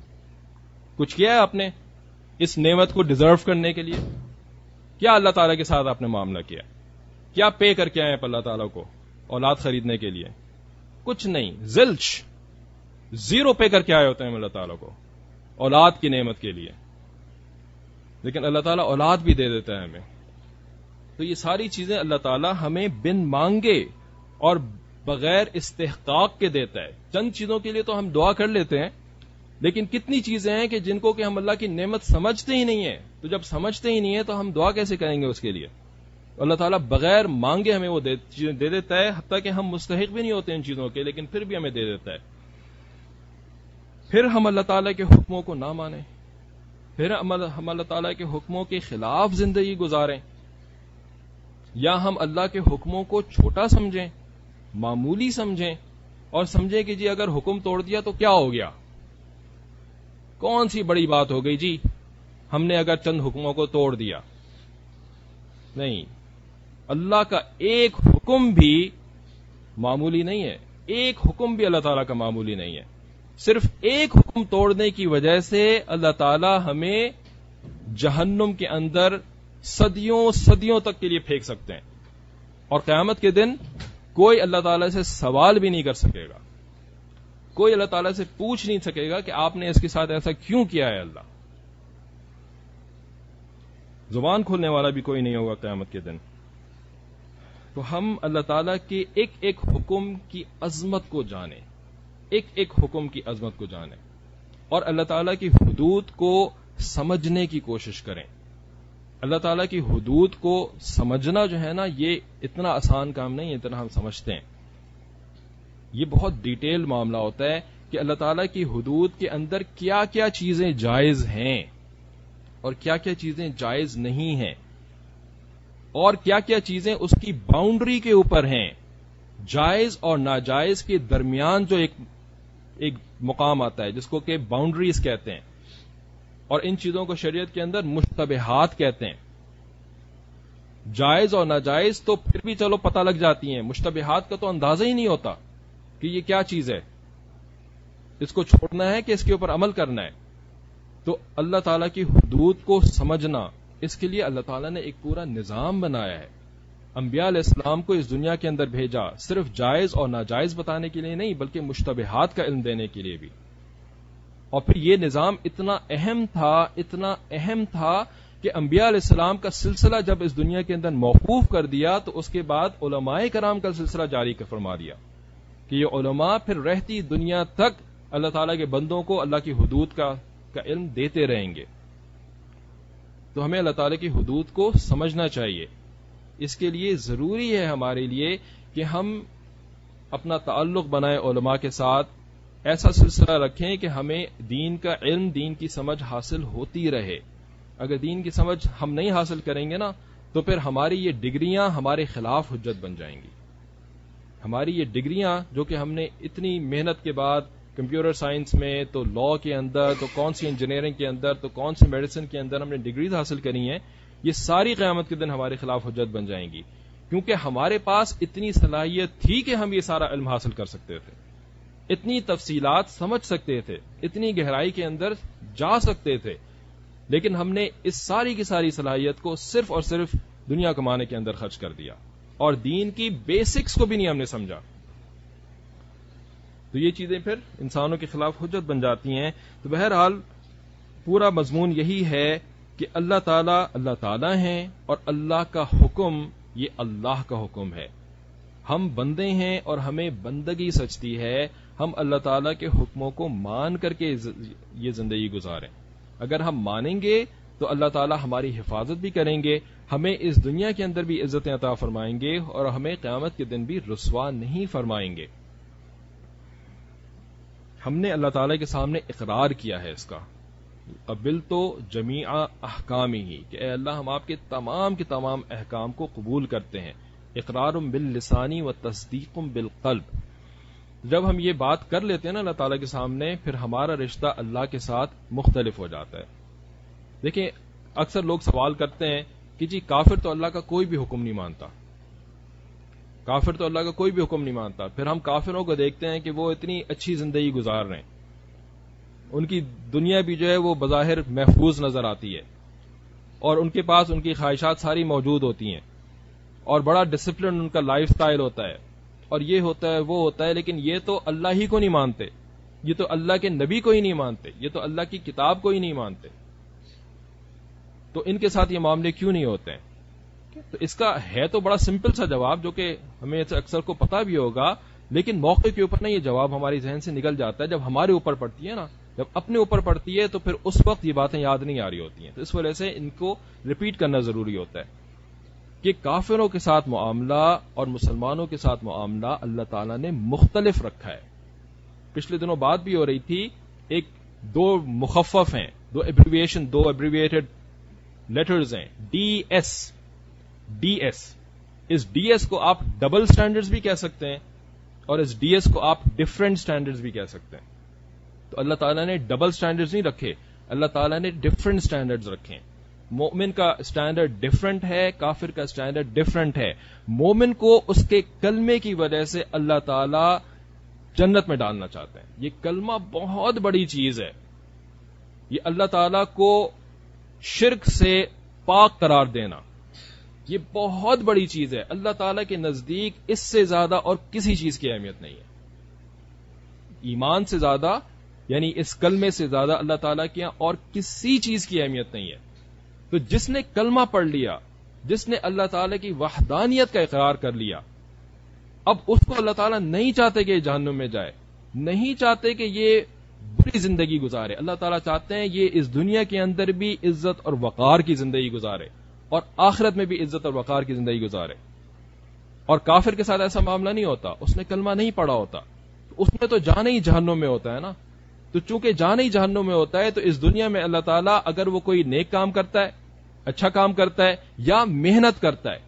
کچھ کیا ہے آپ نے اس نعمت کو ڈیزرو کرنے کے لیے؟ کیا اللہ تعالیٰ کے ساتھ آپ نے معاملہ کیا؟ کیا پے کر کے آئے ہیں اللہ تعالیٰ کو اولاد خریدنے کے لیے؟ کچھ نہیں. زلچ زیرو پے کر کے آئے ہوتے ہیں اللہ تعالیٰ کو اولاد کی نعمت کے لیے. لیکن اللہ تعالیٰ اولاد بھی دے دیتا ہے ہمیں. تو یہ ساری چیزیں اللہ تعالیٰ ہمیں بن مانگے اور بغیر استحقاق کے دیتا ہے. چند چیزوں کے لیے تو ہم دعا کر لیتے ہیں لیکن کتنی چیزیں ہیں کہ جن کو کہ ہم اللہ کی نعمت سمجھتے ہی نہیں ہیں. تو جب سمجھتے ہی نہیں ہیں تو ہم دعا کیسے کریں گے اس کے لیے؟ اللہ تعالیٰ بغیر مانگے ہمیں وہ چیزیں دے دیتا ہے، حتیٰ کہ ہم مستحق بھی نہیں ہوتے ان چیزوں کے لیکن پھر بھی ہمیں دے دیتا ہے. پھر ہم اللہ تعالیٰ کے حکموں کو نہ مانیں، پھر ہم اللہ تعالیٰ کے حکموں کے خلاف زندگی گزاریں، یا ہم اللہ کے حکموں کو چھوٹا سمجھیں، معمولی سمجھیں، اور سمجھیں کہ جی اگر حکم توڑ دیا تو کیا ہو گیا، کون سی بڑی بات ہو گئی جی ہم نے اگر چند حکموں کو توڑ دیا۔ نہیں، اللہ کا ایک حکم بھی معمولی نہیں ہے، ایک حکم بھی اللہ تعالیٰ کا معمولی نہیں ہے۔ صرف ایک حکم توڑنے کی وجہ سے اللہ تعالیٰ ہمیں جہنم کے اندر صدیوں صدیوں تک کے لیے پھینک سکتے ہیں، اور قیامت کے دن کوئی اللہ تعالیٰ سے سوال بھی نہیں کر سکے گا، کوئی اللہ تعالیٰ سے پوچھ نہیں سکے گا کہ آپ نے اس کے ساتھ ایسا کیوں کیا ہے۔ اللہ زبان کھولنے والا بھی کوئی نہیں ہوگا قیامت کے دن۔ تو ہم اللہ تعالیٰ کے ایک ایک حکم کی عظمت کو جانیں، ایک ایک حکم کی عظمت کو جانیں، اور اللہ تعالیٰ کی حدود کو سمجھنے کی کوشش کریں۔ اللہ تعالیٰ کی حدود کو سمجھنا جو ہے نا، یہ اتنا آسان کام نہیں ہے اتنا ہم سمجھتے ہیں۔ یہ بہت ڈیٹیل معاملہ ہوتا ہے کہ اللہ تعالیٰ کی حدود کے اندر کیا کیا چیزیں جائز ہیں اور کیا کیا چیزیں جائز نہیں ہیں، اور کیا کیا چیزیں اس کی باؤنڈری کے اوپر ہیں۔ جائز اور ناجائز کے درمیان جو ایک ایک مقام آتا ہے جس کو کہ باؤنڈریز کہتے ہیں، اور ان چیزوں کو شریعت کے اندر مشتبہات کہتے ہیں۔ جائز اور ناجائز تو پھر بھی چلو پتہ لگ جاتی ہیں، مشتبہات کا تو اندازہ ہی نہیں ہوتا کہ یہ کیا چیز ہے، اس کو چھوڑنا ہے کہ اس کے اوپر عمل کرنا ہے۔ تو اللہ تعالیٰ کی حدود کو سمجھنا، اس کے لیے اللہ تعالیٰ نے ایک پورا نظام بنایا ہے۔ انبیاء علیہ السلام کو اس دنیا کے اندر بھیجا صرف جائز اور ناجائز بتانے کے لیے نہیں، بلکہ مشتبہات کا علم دینے کے لیے بھی۔ اور پھر یہ نظام اتنا اہم تھا اتنا اہم تھا کہ انبیاء علیہ السلام کا سلسلہ جب اس دنیا کے اندر موقوف کر دیا تو اس کے بعد علماء کرام کا سلسلہ جاری فرما دیا کہ یہ علماء پھر رہتی دنیا تک اللہ تعالیٰ کے بندوں کو اللہ کی حدود کا کا علم دیتے رہیں گے۔ تو ہمیں اللہ تعالیٰ کی حدود کو سمجھنا چاہیے۔ اس کے لیے ضروری ہے ہمارے لیے کہ ہم اپنا تعلق بنائیں علماء کے ساتھ، ایسا سلسلہ رکھیں کہ ہمیں دین کا علم، دین کی سمجھ حاصل ہوتی رہے۔ اگر دین کی سمجھ ہم نہیں حاصل کریں گے نا تو پھر ہماری یہ ڈگریاں ہمارے خلاف حجت بن جائیں گی۔ ہماری یہ ڈگریاں جو کہ ہم نے اتنی محنت کے بعد کمپیوٹر سائنس میں، تو لا کے اندر، تو کون سی انجینئرنگ کے اندر، تو کون سی میڈیسن کے اندر ہم نے ڈگریز حاصل کری ہیں، یہ ساری قیامت کے دن ہمارے خلاف حجت بن جائیں گی، کیونکہ ہمارے پاس اتنی صلاحیت تھی کہ ہم یہ سارا علم حاصل کر سکتے تھے، اتنی تفصیلات سمجھ سکتے تھے، اتنی گہرائی کے اندر جا سکتے تھے، لیکن ہم نے اس ساری کی ساری صلاحیت کو صرف اور صرف دنیا کمانے کے اندر خرچ کر دیا، اور دین کی بیسکس کو بھی نہیں ہم نے سمجھا۔ تو یہ چیزیں پھر انسانوں کے خلاف حجت بن جاتی ہیں۔ تو بہرحال پورا مضمون یہی ہے کہ اللہ تعالیٰ اللہ تعالیٰ ہیں، اور اللہ کا حکم یہ اللہ کا حکم ہے۔ ہم بندے ہیں اور ہمیں بندگی سچتی ہے، ہم اللہ تعالیٰ کے حکموں کو مان کر کے یہ زندگی گزاریں۔ اگر ہم مانیں گے تو اللہ تعالیٰ ہماری حفاظت بھی کریں گے، ہمیں اس دنیا کے اندر بھی عزتیں عطا فرمائیں گے، اور ہمیں قیامت کے دن بھی رسوا نہیں فرمائیں گے۔ ہم نے اللہ تعالیٰ کے سامنے اقرار کیا ہے اس کا، قبل تو جمیع احکامی ہی، کہ اے اللہ ہم آپ کے تمام کے تمام احکام کو قبول کرتے ہیں۔ اقرار باللسانی و تصدیق بالقلب۔ جب ہم یہ بات کر لیتے ہیں نا اللہ تعالیٰ کے سامنے، پھر ہمارا رشتہ اللہ کے ساتھ مختلف ہو جاتا ہے۔ دیکھیں اکثر لوگ سوال کرتے ہیں کہ جی کافر تو اللہ کا کوئی بھی حکم نہیں مانتا، کافر تو اللہ کا کوئی بھی حکم نہیں مانتا، پھر ہم کافروں کو دیکھتے ہیں کہ وہ اتنی اچھی زندگی گزار رہے ہیں، ان کی دنیا بھی جو ہے وہ بظاہر محفوظ نظر آتی ہے، اور ان کے پاس ان کی خواہشات ساری موجود ہوتی ہیں، اور بڑا ڈسپلن ان کا لائف سٹائل ہوتا ہے، اور یہ ہوتا ہے وہ ہوتا ہے، لیکن یہ تو اللہ ہی کو نہیں مانتے، یہ تو اللہ کے نبی کو ہی نہیں مانتے، یہ تو اللہ کی کتاب کو ہی نہیں مانتے، تو ان کے ساتھ یہ معاملے کیوں نہیں ہوتے ہیں؟ تو اس کا ہے تو بڑا سمپل سا جواب جو کہ ہمیں اکثر کو پتا بھی ہوگا، لیکن موقع کے اوپر نا یہ جواب ہماری ذہن سے نکل جاتا ہے، جب ہمارے اوپر پڑتی ہے نا، جب اپنے اوپر پڑتی ہے تو پھر اس وقت یہ باتیں یاد نہیں آ رہی ہوتی ہیں، تو اس وجہ سے ان کو ریپیٹ کرنا ضروری ہوتا ہے کہ کافروں کے ساتھ معاملہ اور مسلمانوں کے ساتھ معاملہ اللہ تعالیٰ نے مختلف رکھا ہے۔ پچھلے دنوں بات بھی ہو رہی تھی، ایک دو مخفف ہیں، دو ایبریویشن دو ایبریویٹڈ لیٹرز ہیں، ڈی ایس ڈی ایس. اس ڈی ایس کو آپ ڈبل سٹینڈرڈز بھی کہہ سکتے ہیں اور اس ڈی ایس کو آپ ڈفرنٹ سٹینڈرڈز بھی کہہ سکتے ہیں. تو اللہ تعالیٰ نے ڈبل سٹینڈرڈز نہیں رکھے، اللہ تعالیٰ نے ڈفرنٹ سٹینڈرڈز رکھے. مومن کا سٹینڈرڈ ڈفرنٹ ہے، کافر کا سٹینڈرڈ ڈفرنٹ ہے. مومن کو اس کے کلمے کی وجہ سے اللہ تعالیٰ جنت میں ڈالنا چاہتے ہیں. یہ کلمہ بہت بڑی چیز ہے، یہ اللہ تعالیٰ کو شرک سے پاک قرار دینا، یہ بہت بڑی چیز ہے. اللہ تعالیٰ کے نزدیک اس سے زیادہ اور کسی چیز کی اہمیت نہیں ہے. ایمان سے زیادہ، یعنی اس کلمے سے زیادہ اللہ تعالیٰ کے یہاں اور کسی چیز کی اہمیت نہیں ہے. تو جس نے کلمہ پڑھ لیا، جس نے اللہ تعالیٰ کی وحدانیت کا اقرار کر لیا، اب اس کو اللہ تعالیٰ نہیں چاہتے کہ یہ جہنم میں جائے، نہیں چاہتے کہ یہ بری زندگی گزارے. اللہ تعالیٰ چاہتے ہیں یہ اس دنیا کے اندر بھی عزت اور وقار کی زندگی گزارے اور آخرت میں بھی عزت اور وقار کی زندگی گزارے. اور کافر کے ساتھ ایسا معاملہ نہیں ہوتا، اس نے کلمہ نہیں پڑھا ہوتا، اس میں تو جانا ہی جہنم میں ہوتا ہے نا. تو چونکہ جانا ہی جہنم میں ہوتا ہے تو اس دنیا میں اللہ تعالیٰ اگر وہ کوئی نیک کام کرتا ہے، اچھا کام کرتا ہے یا محنت کرتا ہے،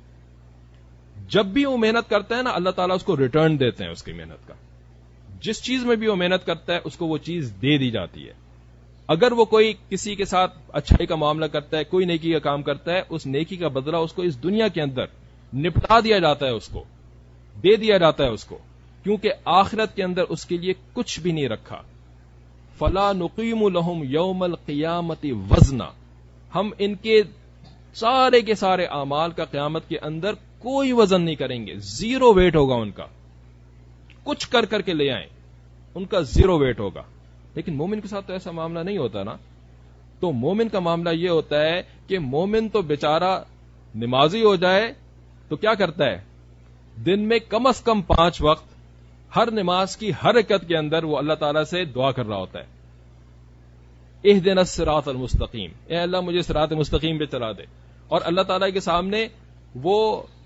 جب بھی وہ محنت کرتا ہے نا اللہ تعالیٰ اس کو ریٹرن دیتے ہیں اس کی محنت کا. جس چیز میں بھی وہ محنت کرتا ہے اس کو وہ چیز دے دی جاتی ہے. اگر وہ کوئی کسی کے ساتھ اچھائی کا معاملہ کرتا ہے، کوئی نیکی کا کام کرتا ہے، اس نیکی کا بدلہ اس کو اس دنیا کے اندر نپٹا دیا جاتا ہے، اس کو دے دیا جاتا ہے اس کو، کیونکہ آخرت کے اندر اس کے لیے کچھ بھی نہیں رکھا. فلا نقیم لہم یوم القیامت وزنا، ہم ان کے سارے کے سارے اعمال کا قیامت کے اندر کوئی وزن نہیں کریں گے، زیرو ویٹ ہوگا ان کا. کچھ کر کر کے لے آئیں، ان کا زیرو ویٹ ہوگا. لیکن مومن کے ساتھ تو ایسا معاملہ نہیں ہوتا نا. تو مومن کا معاملہ یہ ہوتا ہے کہ مومن تو بیچارہ نمازی ہو جائے تو کیا کرتا ہے، دن میں کم از کم پانچ وقت ہر نماز کی ہر رکعت کے اندر وہ اللہ تعالیٰ سے دعا کر رہا ہوتا ہے، اہدنا الصراط المستقیم، اے اللہ مجھے صراط مستقیم پہ چلا دے. اور اللہ تعالیٰ کے سامنے وہ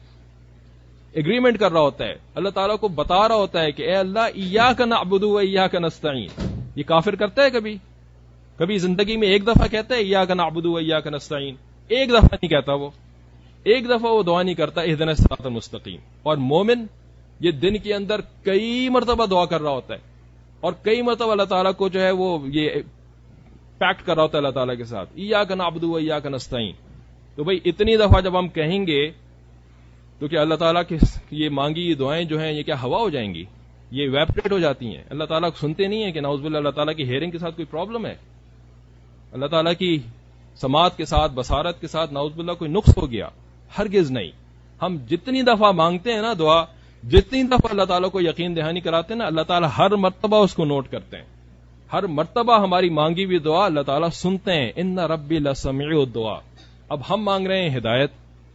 ایگریمنٹ کر رہا ہوتا ہے، اللہ تعالیٰ کو بتا رہا ہوتا ہے کہ اے اللہ ایاک نعبد و ایاک نستعین. یہ کافر کرتا ہے کبھی کبھی زندگی میں ایک دفعہ کہتا ہے ایاک نعبد و ایاک نستعین، ایک دفعہ نہیں کہتا، وہ ایک دفعہ وہ دعا نہیں کرتا اہدنا الصراط المستقیم. اور مومن یہ دن کے اندر کئی مرتبہ دعا کر رہا ہوتا ہے اور کئی مرتبہ اللہ تعالیٰ کو جو ہے وہ یہ پیکٹ کر رہا ہوتا ہے اللہ تعالیٰ کے ساتھ، ایاک نعبد و ایاک نستعین. تو بھئی اتنی دفعہ جب ہم کہیں گے تو کیا اللہ تعالیٰ کی یہ مانگی یہ دعائیں جو ہیں یہ کیا ہوا ہو جائیں گی، یہ ویپریٹ ہو جاتی ہیں؟ اللہ تعالیٰ سنتے نہیں ہیں کہ نعوذ باللہ اللہ تعالیٰ کی ہیئرنگ کے ساتھ کوئی پرابلم ہے، اللہ تعالیٰ کی سماعت کے ساتھ بصارت کے ساتھ نعوذ باللہ کوئی نقص ہو گیا؟ ہرگز نہیں. ہم جتنی دفعہ مانگتے ہیں نا دعا، جتنی دفعہ اللہ تعالیٰ کو یقین دہانی کراتے ہیں نا، اللہ تعالیٰ ہر مرتبہ اس کو نوٹ کرتے ہیں. ہر مرتبہ ہماری مانگی ہوئی دعا اللہ تعالیٰ سنتے ہیں. ان ربی لسمیع الدعاء. اب ہم مانگ رہے ہیں ہدایت،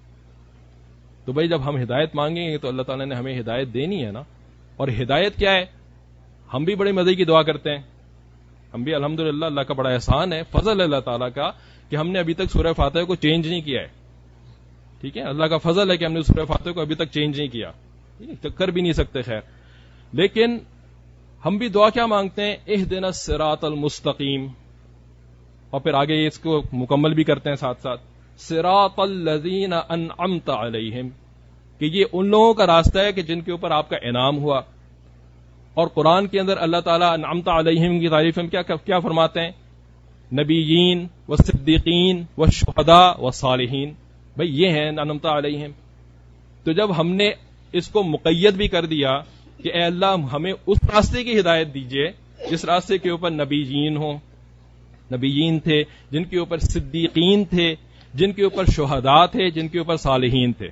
تو بھائی جب ہم ہدایت مانگیں گے تو اللہ تعالیٰ نے ہمیں ہدایت دینی ہے نا. اور ہدایت کیا ہے؟ ہم بھی بڑے مزے کی دعا کرتے ہیں، ہم بھی الحمدللہ اللہ کا بڑا احسان ہے، فضل اللہ تعالیٰ کا کہ ہم نے ابھی تک سورہ فاتحہ کو چینج نہیں کیا ہے. ٹھیک ہے، اللہ کا فضل ہے کہ ہم نے سورہ فاتحہ کو ابھی تک چینج نہیں کیا، کر بھی نہیں سکتے. خیر، لیکن ہم بھی دعا کیا مانگتے ہیں؟ اہدنا الصراط المستقیم. اور پھر آگے اس کو مکمل بھی کرتے ہیں ساتھ ساتھ، صراط الذین انعمت علیہم، کہ یہ ان لوگوں کا راستہ ہے کہ جن کے اوپر آپ کا انعام ہوا. اور قرآن کے اندر اللہ تعالیٰ انعمت علیہم کی تعریف میں کیا کیا فرماتے ہیں؟ نبیین و صدیقین و شہداء و صالحین. بھئی یہ ہیں انعمت علیہم. تو جب ہم نے اس کو مقید بھی کر دیا کہ اے اللہ ہمیں اس راستے کی ہدایت دیجئے جس راستے کے اوپر نبیین ہوں، نبیین تھے، جن کے اوپر صدیقین تھے، جن کے اوپر شہداء تھے، جن کے اوپر صالحین تھے.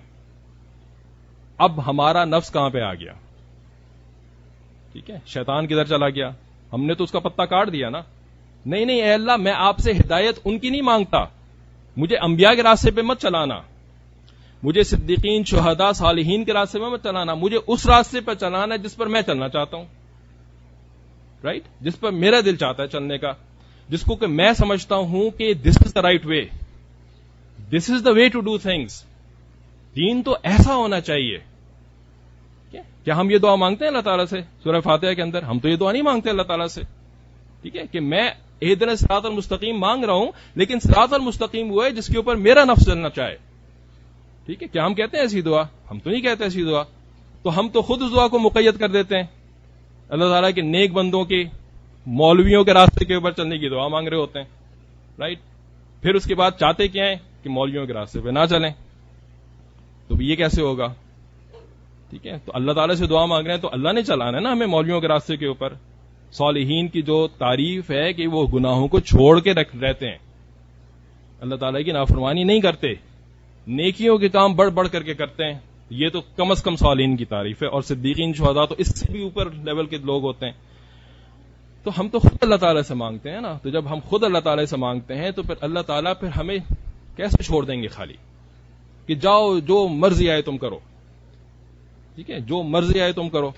اب ہمارا نفس کہاں پہ آ گیا؟ ٹھیک ہے، شیطان کدھر چلا گیا؟ ہم نے تو اس کا پتہ کاٹ دیا نا. نہیں نہیں اے اللہ میں آپ سے ہدایت ان کی نہیں مانگتا، مجھے انبیاء کے راستے پہ مت چلانا، مجھے صدیقین شہداء صالحین کے راستے پہ مت چلانا، مجھے اس راستے پہ چلانا جس پر میں چلنا چاہتا ہوں، رائٹ، جس پر میرا دل چاہتا ہے چلنے کا، جس کو کہ میں سمجھتا ہوں کہ this is the right way, this is the way to do things. Then تو ایسا ہونا چاہیے. کیا ہم یہ دعا مانگتے ہیں اللہ تعالیٰ سے سورہ فاتحہ کے اندر؟ ہم تو یہ دعا نہیں مانگتے اللہ تعالیٰ سے. ٹھیک ہے، کہ میں اہدنا صراط المستقیم مانگ رہا ہوں، لیکن صراط المستقیم وہ ہے جس کے اوپر میرا نفس چلنا چاہے. ٹھیک ہے، کیا ہم کہتے ہیں ایسی دعا؟ ہم تو نہیں کہتے ایسی دعا. تو ہم تو خود اس دعا کو مقید کر دیتے ہیں. اللہ تعالیٰ کے نیک بندوں کے، مولویوں کے راستے کے اوپر چلنے کی دعا مانگ رہے ہوتے ہیں، رائٹ؟ پھر اس کے بعد چاہتے کیا ہیں کہ مولویوں کے راستے پہ نہ چلیں. تو یہ کیسے ہوگا؟ ٹھیک ہے، تو اللہ تعالیٰ سے دعا مانگ رہے ہیں تو اللہ نے چلانا ہے نا ہمیں مولویوں کے راستے کے اوپر. صالحین کی جو تعریف ہے کہ وہ گناہوں کو چھوڑ کے رہتے ہیں، اللہ تعالیٰ کی نافرمانی نہیں کرتے، نیکیوں کے کام بڑھ بڑھ کر کے کرتے ہیں. یہ تو کم از کم صالحین کی تعریف ہے. اور صدیقین شہداء تو اس سے بھی اوپر لیول کے لوگ ہوتے ہیں. تو ہم تو خود اللہ تعالیٰ سے مانگتے ہیں نا. تو جب ہم خود اللہ تعالیٰ سے مانگتے ہیں تو پھر اللہ تعالیٰ پھر ہمیں کیسے چھوڑ دیں گے خالی کہ جاؤ جو مرضی آئے تم کرو؟ ٹھیک ہے، جو مرضی آئے تم کرو.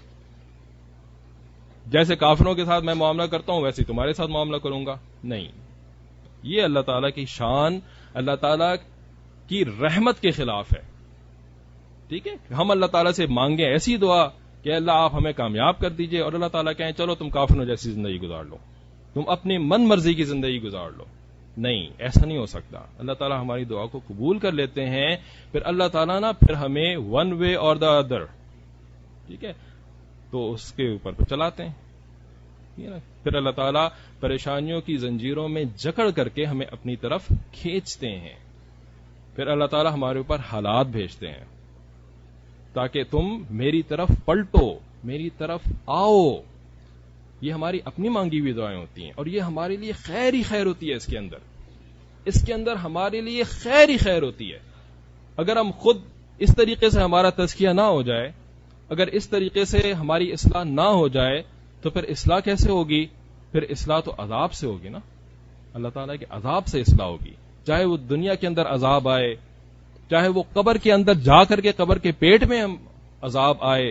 جیسے کافروں کے ساتھ میں معاملہ کرتا ہوں ویسے تمہارے ساتھ معاملہ کروں گا؟ نہیں. یہ اللہ تعالیٰ کی شان، اللہ تعالیٰ کی رحمت کے خلاف ہے. ٹھیک ہے، ہم اللہ تعالیٰ سے مانگیں ایسی دعا کہ اللہ آپ ہمیں کامیاب کر دیجئے، اور اللہ تعالیٰ کہیں چلو تم کافروں جیسی زندگی گزار لو، تم اپنی من مرضی کی زندگی گزار لو. نہیں، ایسا نہیں ہو سکتا. اللہ تعالیٰ ہماری دعا کو قبول کر لیتے ہیں. پھر اللہ تعالیٰ نا پھر ہمیں ون وے اور دا ادر، ٹھیک ہے، تو اس کے اوپر چلاتے ہیں. پھر اللہ تعالیٰ پریشانیوں کی زنجیروں میں جکڑ کر کے ہمیں اپنی طرف کھینچتے ہیں. پھر اللہ تعالیٰ ہمارے اوپر حالات بھیجتے ہیں تاکہ تم میری طرف پلٹو، میری طرف آؤ. یہ ہماری اپنی مانگی ہوئی دعائیں ہوتی ہیں، اور یہ ہمارے لیے خیر ہی خیر ہوتی ہے. اس کے اندر اس کے اندر ہمارے لیے خیر ہی خیر ہوتی ہے. اگر ہم خود اس طریقے سے ہمارا تزکیہ نہ ہو جائے، اگر اس طریقے سے ہماری اصلاح نہ ہو جائے، تو پھر اصلاح کیسے ہوگی؟ پھر اصلاح تو عذاب سے ہوگی نا. اللہ تعالیٰ کے عذاب سے اصلاح ہوگی. چاہے وہ دنیا کے اندر عذاب آئے، چاہے وہ قبر کے اندر جا کر کے قبر کے پیٹ میں ہم عذاب آئے،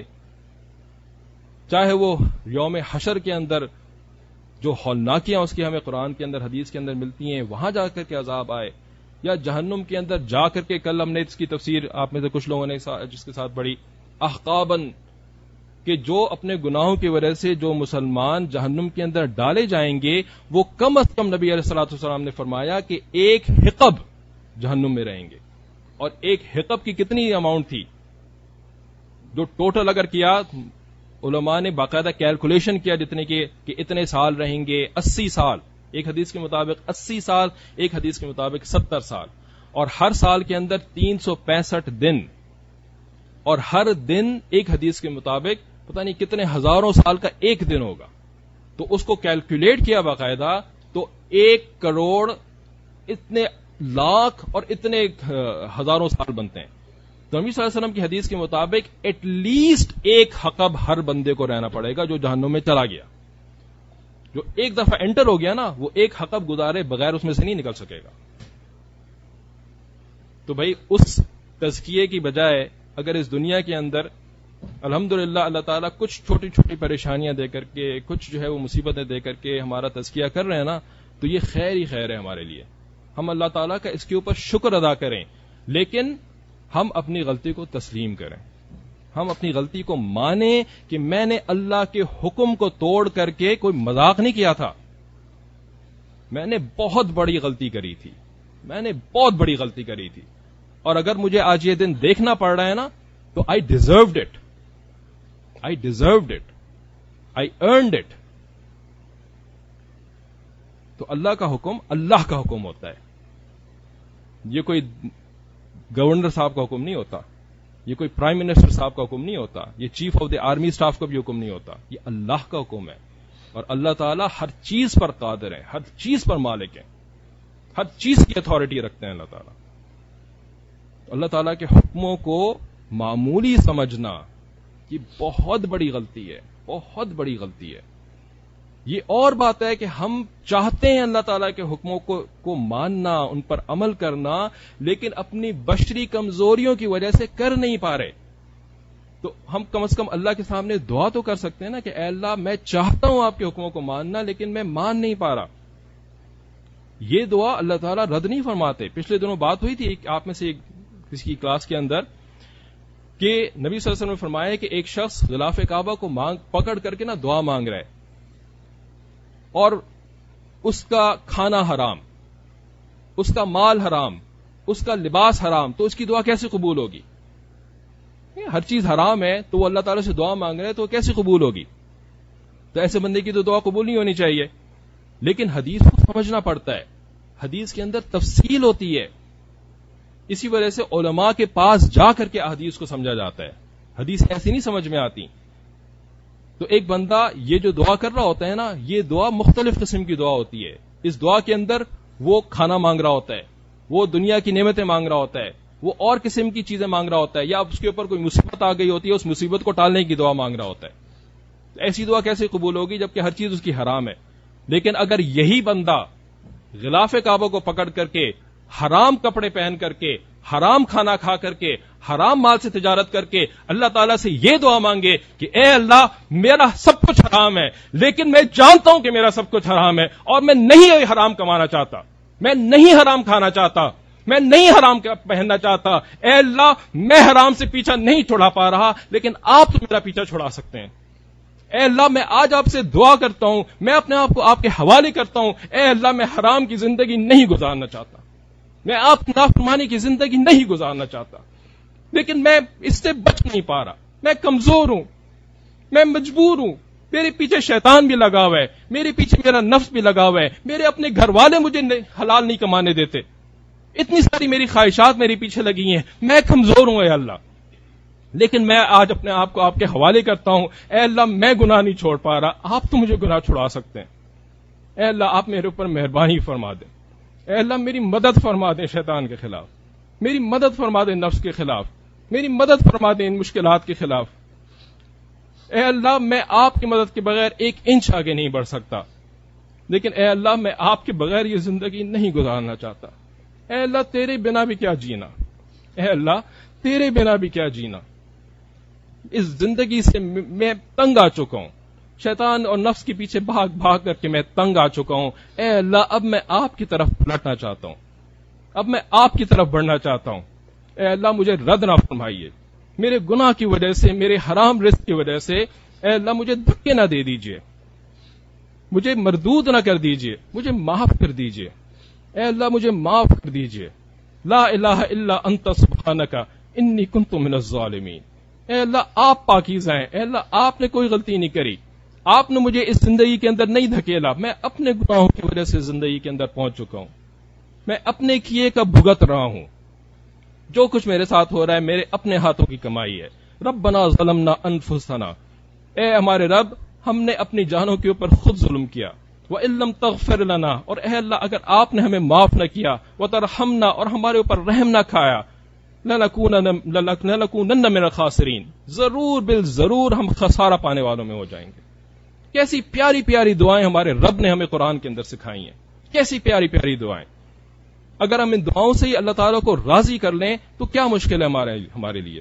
چاہے وہ یوم حشر کے اندر جو ہولناکیاں اس کی ہمیں قرآن کے اندر حدیث کے اندر ملتی ہیں وہاں جا کر کے عذاب آئے، یا جہنم کے اندر جا کر کے. کل ہم نے اس کی تفسیر آپ میں سے کچھ لوگوں نے جس کے ساتھ پڑھی، احقابن، کہ جو اپنے گناہوں کی وجہ سے جو مسلمان جہنم کے اندر ڈالے جائیں گے وہ کم از کم نبی علیہ الصلوۃ والسلام نے فرمایا کہ ایک حقب جہنم میں رہیں گے. اور ایک حقب کی کتنی اماؤنٹ تھی جو ٹوٹل اگر کیا علماء نے باقاعدہ کیلکولیشن کیا جتنے کے کہ اتنے سال رہیں گے، اسی سال ایک حدیث کے مطابق، اسی سال ایک حدیث کے مطابق ستر سال، اور ہر سال کے اندر تین سو پینسٹھ دن، اور ہر دن ایک حدیث کے مطابق پتہ نہیں کتنے ہزاروں سال کا ایک دن ہوگا. تو اس کو کیلکولیٹ کیا باقاعدہ، تو ایک کروڑ اتنے لاکھ اور اتنے ہزاروں سال بنتے ہیں. تو نبی صلی اللہ علیہ وسلم کی حدیث کے مطابق ایٹ لیسٹ ایک حقب ہر بندے کو رہنا پڑے گا جو جہنم میں چلا گیا. جو ایک دفعہ انٹر ہو گیا نا، وہ ایک حقب گزارے بغیر اس میں سے نہیں نکل سکے گا. تو بھائی اس تزکیے کی بجائے اگر اس دنیا کے اندر الحمدللہ اللہ تعالیٰ کچھ چھوٹی چھوٹی پریشانیاں دے کر کے، کچھ جو ہے وہ مصیبتیں دے کر کے ہمارا تزکیہ کر رہے ہیں نا، تو یہ خیر ہی خیر ہے ہمارے لیے. ہم اللہ تعالیٰ کا اس کے اوپر شکر ادا کریں، لیکن ہم اپنی غلطی کو تسلیم کریں. ہم اپنی غلطی کو مانیں کہ میں نے اللہ کے حکم کو توڑ کر کے کوئی مذاق نہیں کیا تھا، میں نے بہت بڑی غلطی کری تھی، میں نے بہت بڑی غلطی کری تھی. اور اگر مجھے آج یہ دن دیکھنا پڑ رہا ہے نا، تو I deserved it, I deserved it, I earned it. تو اللہ کا حکم اللہ کا حکم ہوتا ہے. یہ کوئی گورنر صاحب کا حکم نہیں ہوتا، یہ کوئی پرائم منسٹر صاحب کا حکم نہیں ہوتا، یہ chief of the army staff کا بھی حکم نہیں ہوتا. یہ اللہ کا حکم ہے. اور اللہ تعالیٰ ہر چیز پر قادر ہے، ہر چیز پر مالک ہے، ہر چیز کی اتھارٹی رکھتے ہیں اللہ تعالیٰ. اللہ تعالیٰ کے حکموں کو معمولی سمجھنا یہ بہت بڑی غلطی ہے، بہت بڑی غلطی ہے. یہ اور بات ہے کہ ہم چاہتے ہیں اللہ تعالیٰ کے حکموں کو کو ماننا، ان پر عمل کرنا، لیکن اپنی بشری کمزوریوں کی وجہ سے کر نہیں پا رہے. تو ہم کم از کم اللہ کے سامنے دعا تو کر سکتے ہیں نا کہ اے اللہ میں چاہتا ہوں آپ کے حکموں کو ماننا، لیکن میں مان نہیں پا رہا. یہ دعا اللہ تعالیٰ رد نہیں فرماتے. پچھلے دنوں بات ہوئی تھی ایک آپ میں سے کسی کی کلاس کے اندر کہ نبی صلی اللہ علیہ وسلم نے فرمایا کہ ایک شخص غلاف کعبہ کو مانگ پکڑ کر کے نا دعا مانگ رہا ہے، اور اس کا کھانا حرام، اس کا مال حرام، اس کا لباس حرام، تو اس کی دعا کیسے قبول ہوگی؟ ہر چیز حرام ہے تو وہ اللہ تعالیٰ سے دعا مانگ رہے ہیں تو کیسے قبول ہوگی؟ تو ایسے بندے کی تو دعا قبول نہیں ہونی چاہیے. لیکن حدیث کو سمجھنا پڑتا ہے، حدیث کے اندر تفصیل ہوتی ہے، اسی وجہ سے علماء کے پاس جا کر کے حدیث کو سمجھا جاتا ہے. حدیث ایسی نہیں سمجھ میں آتی. تو ایک بندہ یہ جو دعا کر رہا ہوتا ہے نا، یہ دعا مختلف قسم کی دعا ہوتی ہے. اس دعا کے اندر وہ کھانا مانگ رہا ہوتا ہے، وہ دنیا کی نعمتیں مانگ رہا ہوتا ہے، وہ اور قسم کی چیزیں مانگ رہا ہوتا ہے، یا اس کے اوپر کوئی مصیبت آ گئی ہوتی ہے، اس مصیبت کو ٹالنے کی دعا مانگ رہا ہوتا ہے. ایسی دعا کیسے قبول ہوگی جبکہ ہر چیز اس کی حرام ہے؟ لیکن اگر یہی بندہ غلاف کعبہ کو پکڑ کر کے، حرام کپڑے پہن کر کے، حرام کھانا کھا کر کے، حرام مال سے تجارت کر کے اللہ تعالیٰ سے یہ دعا مانگے کہ اے اللہ میرا سب کچھ حرام ہے لیکن میں جانتا ہوں کہ میرا سب کچھ حرام ہے اور میں نہیں حرام کمانا چاہتا، میں نہیں حرام کھانا چاہتا، میں نہیں حرام پہننا چاہتا، اے اللہ میں حرام سے پیچھا نہیں چھڑا پا رہا لیکن آپ تو میرا پیچھا چھڑا سکتے ہیں. اے اللہ میں آج آپ سے دعا کرتا ہوں، میں اپنے آپ کو آپ کے حوالے کرتا ہوں، اے اللہ میں حرام کی زندگی نہیں گزارنا چاہتا، میں آپ کی نافرمانی کی زندگی نہیں گزارنا چاہتا، لیکن میں اس سے بچ نہیں پا رہا، میں کمزور ہوں، میں مجبور ہوں، میرے پیچھے شیطان بھی لگا ہوا ہے، میرے پیچھے میرا نفس بھی لگا ہوا ہے، میرے اپنے گھر والے مجھے حلال نہیں کمانے دیتے، اتنی ساری میری خواہشات میرے پیچھے لگی ہیں، میں کمزور ہوں اے اللہ، لیکن میں آج اپنے آپ کو آپ کے حوالے کرتا ہوں، اے اللہ میں گناہ نہیں چھوڑ پا رہا، آپ تو مجھے گناہ چھڑا سکتے ہیں، اے اللہ آپ میرے اوپر مہربانی فرما دیں، اے اللہ میری مدد فرما دیں شیطان کے خلاف، میری مدد فرما دیں نفس کے خلاف، میری مدد فرما دیں ان مشکلات کے خلاف. اے اللہ میں آپ کی مدد کے بغیر ایک انچ آگے نہیں بڑھ سکتا، لیکن اے اللہ میں آپ کے بغیر یہ زندگی نہیں گزارنا چاہتا. اے اللہ تیرے بنا بھی کیا جینا، اے اللہ تیرے بنا بھی کیا جینا، اس زندگی سے میں تنگ آ چکا ہوں، شیطان اور نفس کے پیچھے بھاگ بھاگ کر کے میں تنگ آ چکا ہوں. اے اللہ اب میں آپ کی طرف پلٹنا چاہتا ہوں، اب میں آپ کی طرف بڑھنا چاہتا ہوں. اے اللہ مجھے رد نہ فرمائیے، میرے گناہ کی وجہ سے، میرے حرام رزق کی وجہ سے اے اللہ مجھے دھکے نہ دے دیجیے، مجھے مردود نہ کر دیجیے، مجھے معاف کر دیجیے. اے اللہ مجھے معاف کر دیجیے. لا الہ الا انت سبحانک انی کنت من الظالمین. اے اللہ آپ پاکیزہ ہیں، اے اللہ آپ نے کوئی غلطی نہیں کری، آپ نے مجھے اس زندگی کے اندر نہیں دھکیلا، میں اپنے گناہوں کی وجہ سے زندگی کے اندر پہنچ چکا ہوں، میں اپنے کیے کا بھگت رہا ہوں، جو کچھ میرے ساتھ ہو رہا ہے میرے اپنے ہاتھوں کی کمائی ہے. ربنا ظلمنا انفسنا، اے ہمارے رب ہم نے اپنی جانوں کے اوپر خود ظلم کیا. وَإِن لَّمْ تَغْفِرْ لَنَا، اور اے اللہ اگر آپ نے ہمیں معاف نہ کیا، وَتَرْحَمْنَا، اور ہمارے اوپر رحم نہ کھایا، لَنَكُونَنَّ مِنَ الْخَاسِرِينَ، ضرور بالضرور ہم خسارہ پانے والوں میں ہو جائیں گے. کیسی پیاری پیاری دعائیں ہمارے رب نے ہمیں قرآن کے اندر سکھائی ہیں، کیسی پیاری پیاری دعائیں. اگر ہم ان دعاؤں سے ہی اللہ تعالیٰ کو راضی کر لیں تو کیا مشکل ہے ہمارے ہمارے لیے.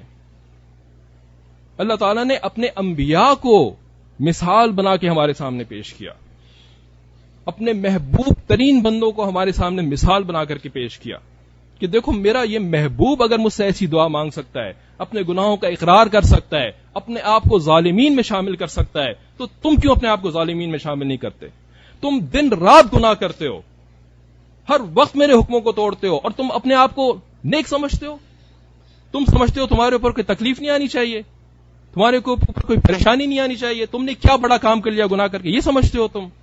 اللہ تعالیٰ نے اپنے انبیاء کو مثال بنا کے ہمارے سامنے پیش کیا، اپنے محبوب ترین بندوں کو ہمارے سامنے مثال بنا کر کے پیش کیا کہ دیکھو میرا یہ محبوب اگر مجھ سے ایسی دعا مانگ سکتا ہے، اپنے گناہوں کا اقرار کر سکتا ہے، اپنے آپ کو ظالمین میں شامل کر سکتا ہے، تو تم کیوں اپنے آپ کو ظالمین میں شامل نہیں کرتے؟ تم دن رات گناہ کرتے ہو، ہر وقت میرے حکموں کو توڑتے ہو، اور تم اپنے آپ کو نیک سمجھتے ہو. تم سمجھتے ہو تمہارے اوپر کوئی تکلیف نہیں آنی چاہیے، تمہارے اوپر کوئی پریشانی نہیں آنی چاہیے، تم نے کیا بڑا کام کر لیا گناہ کر کے، یہ سمجھتے ہو تم.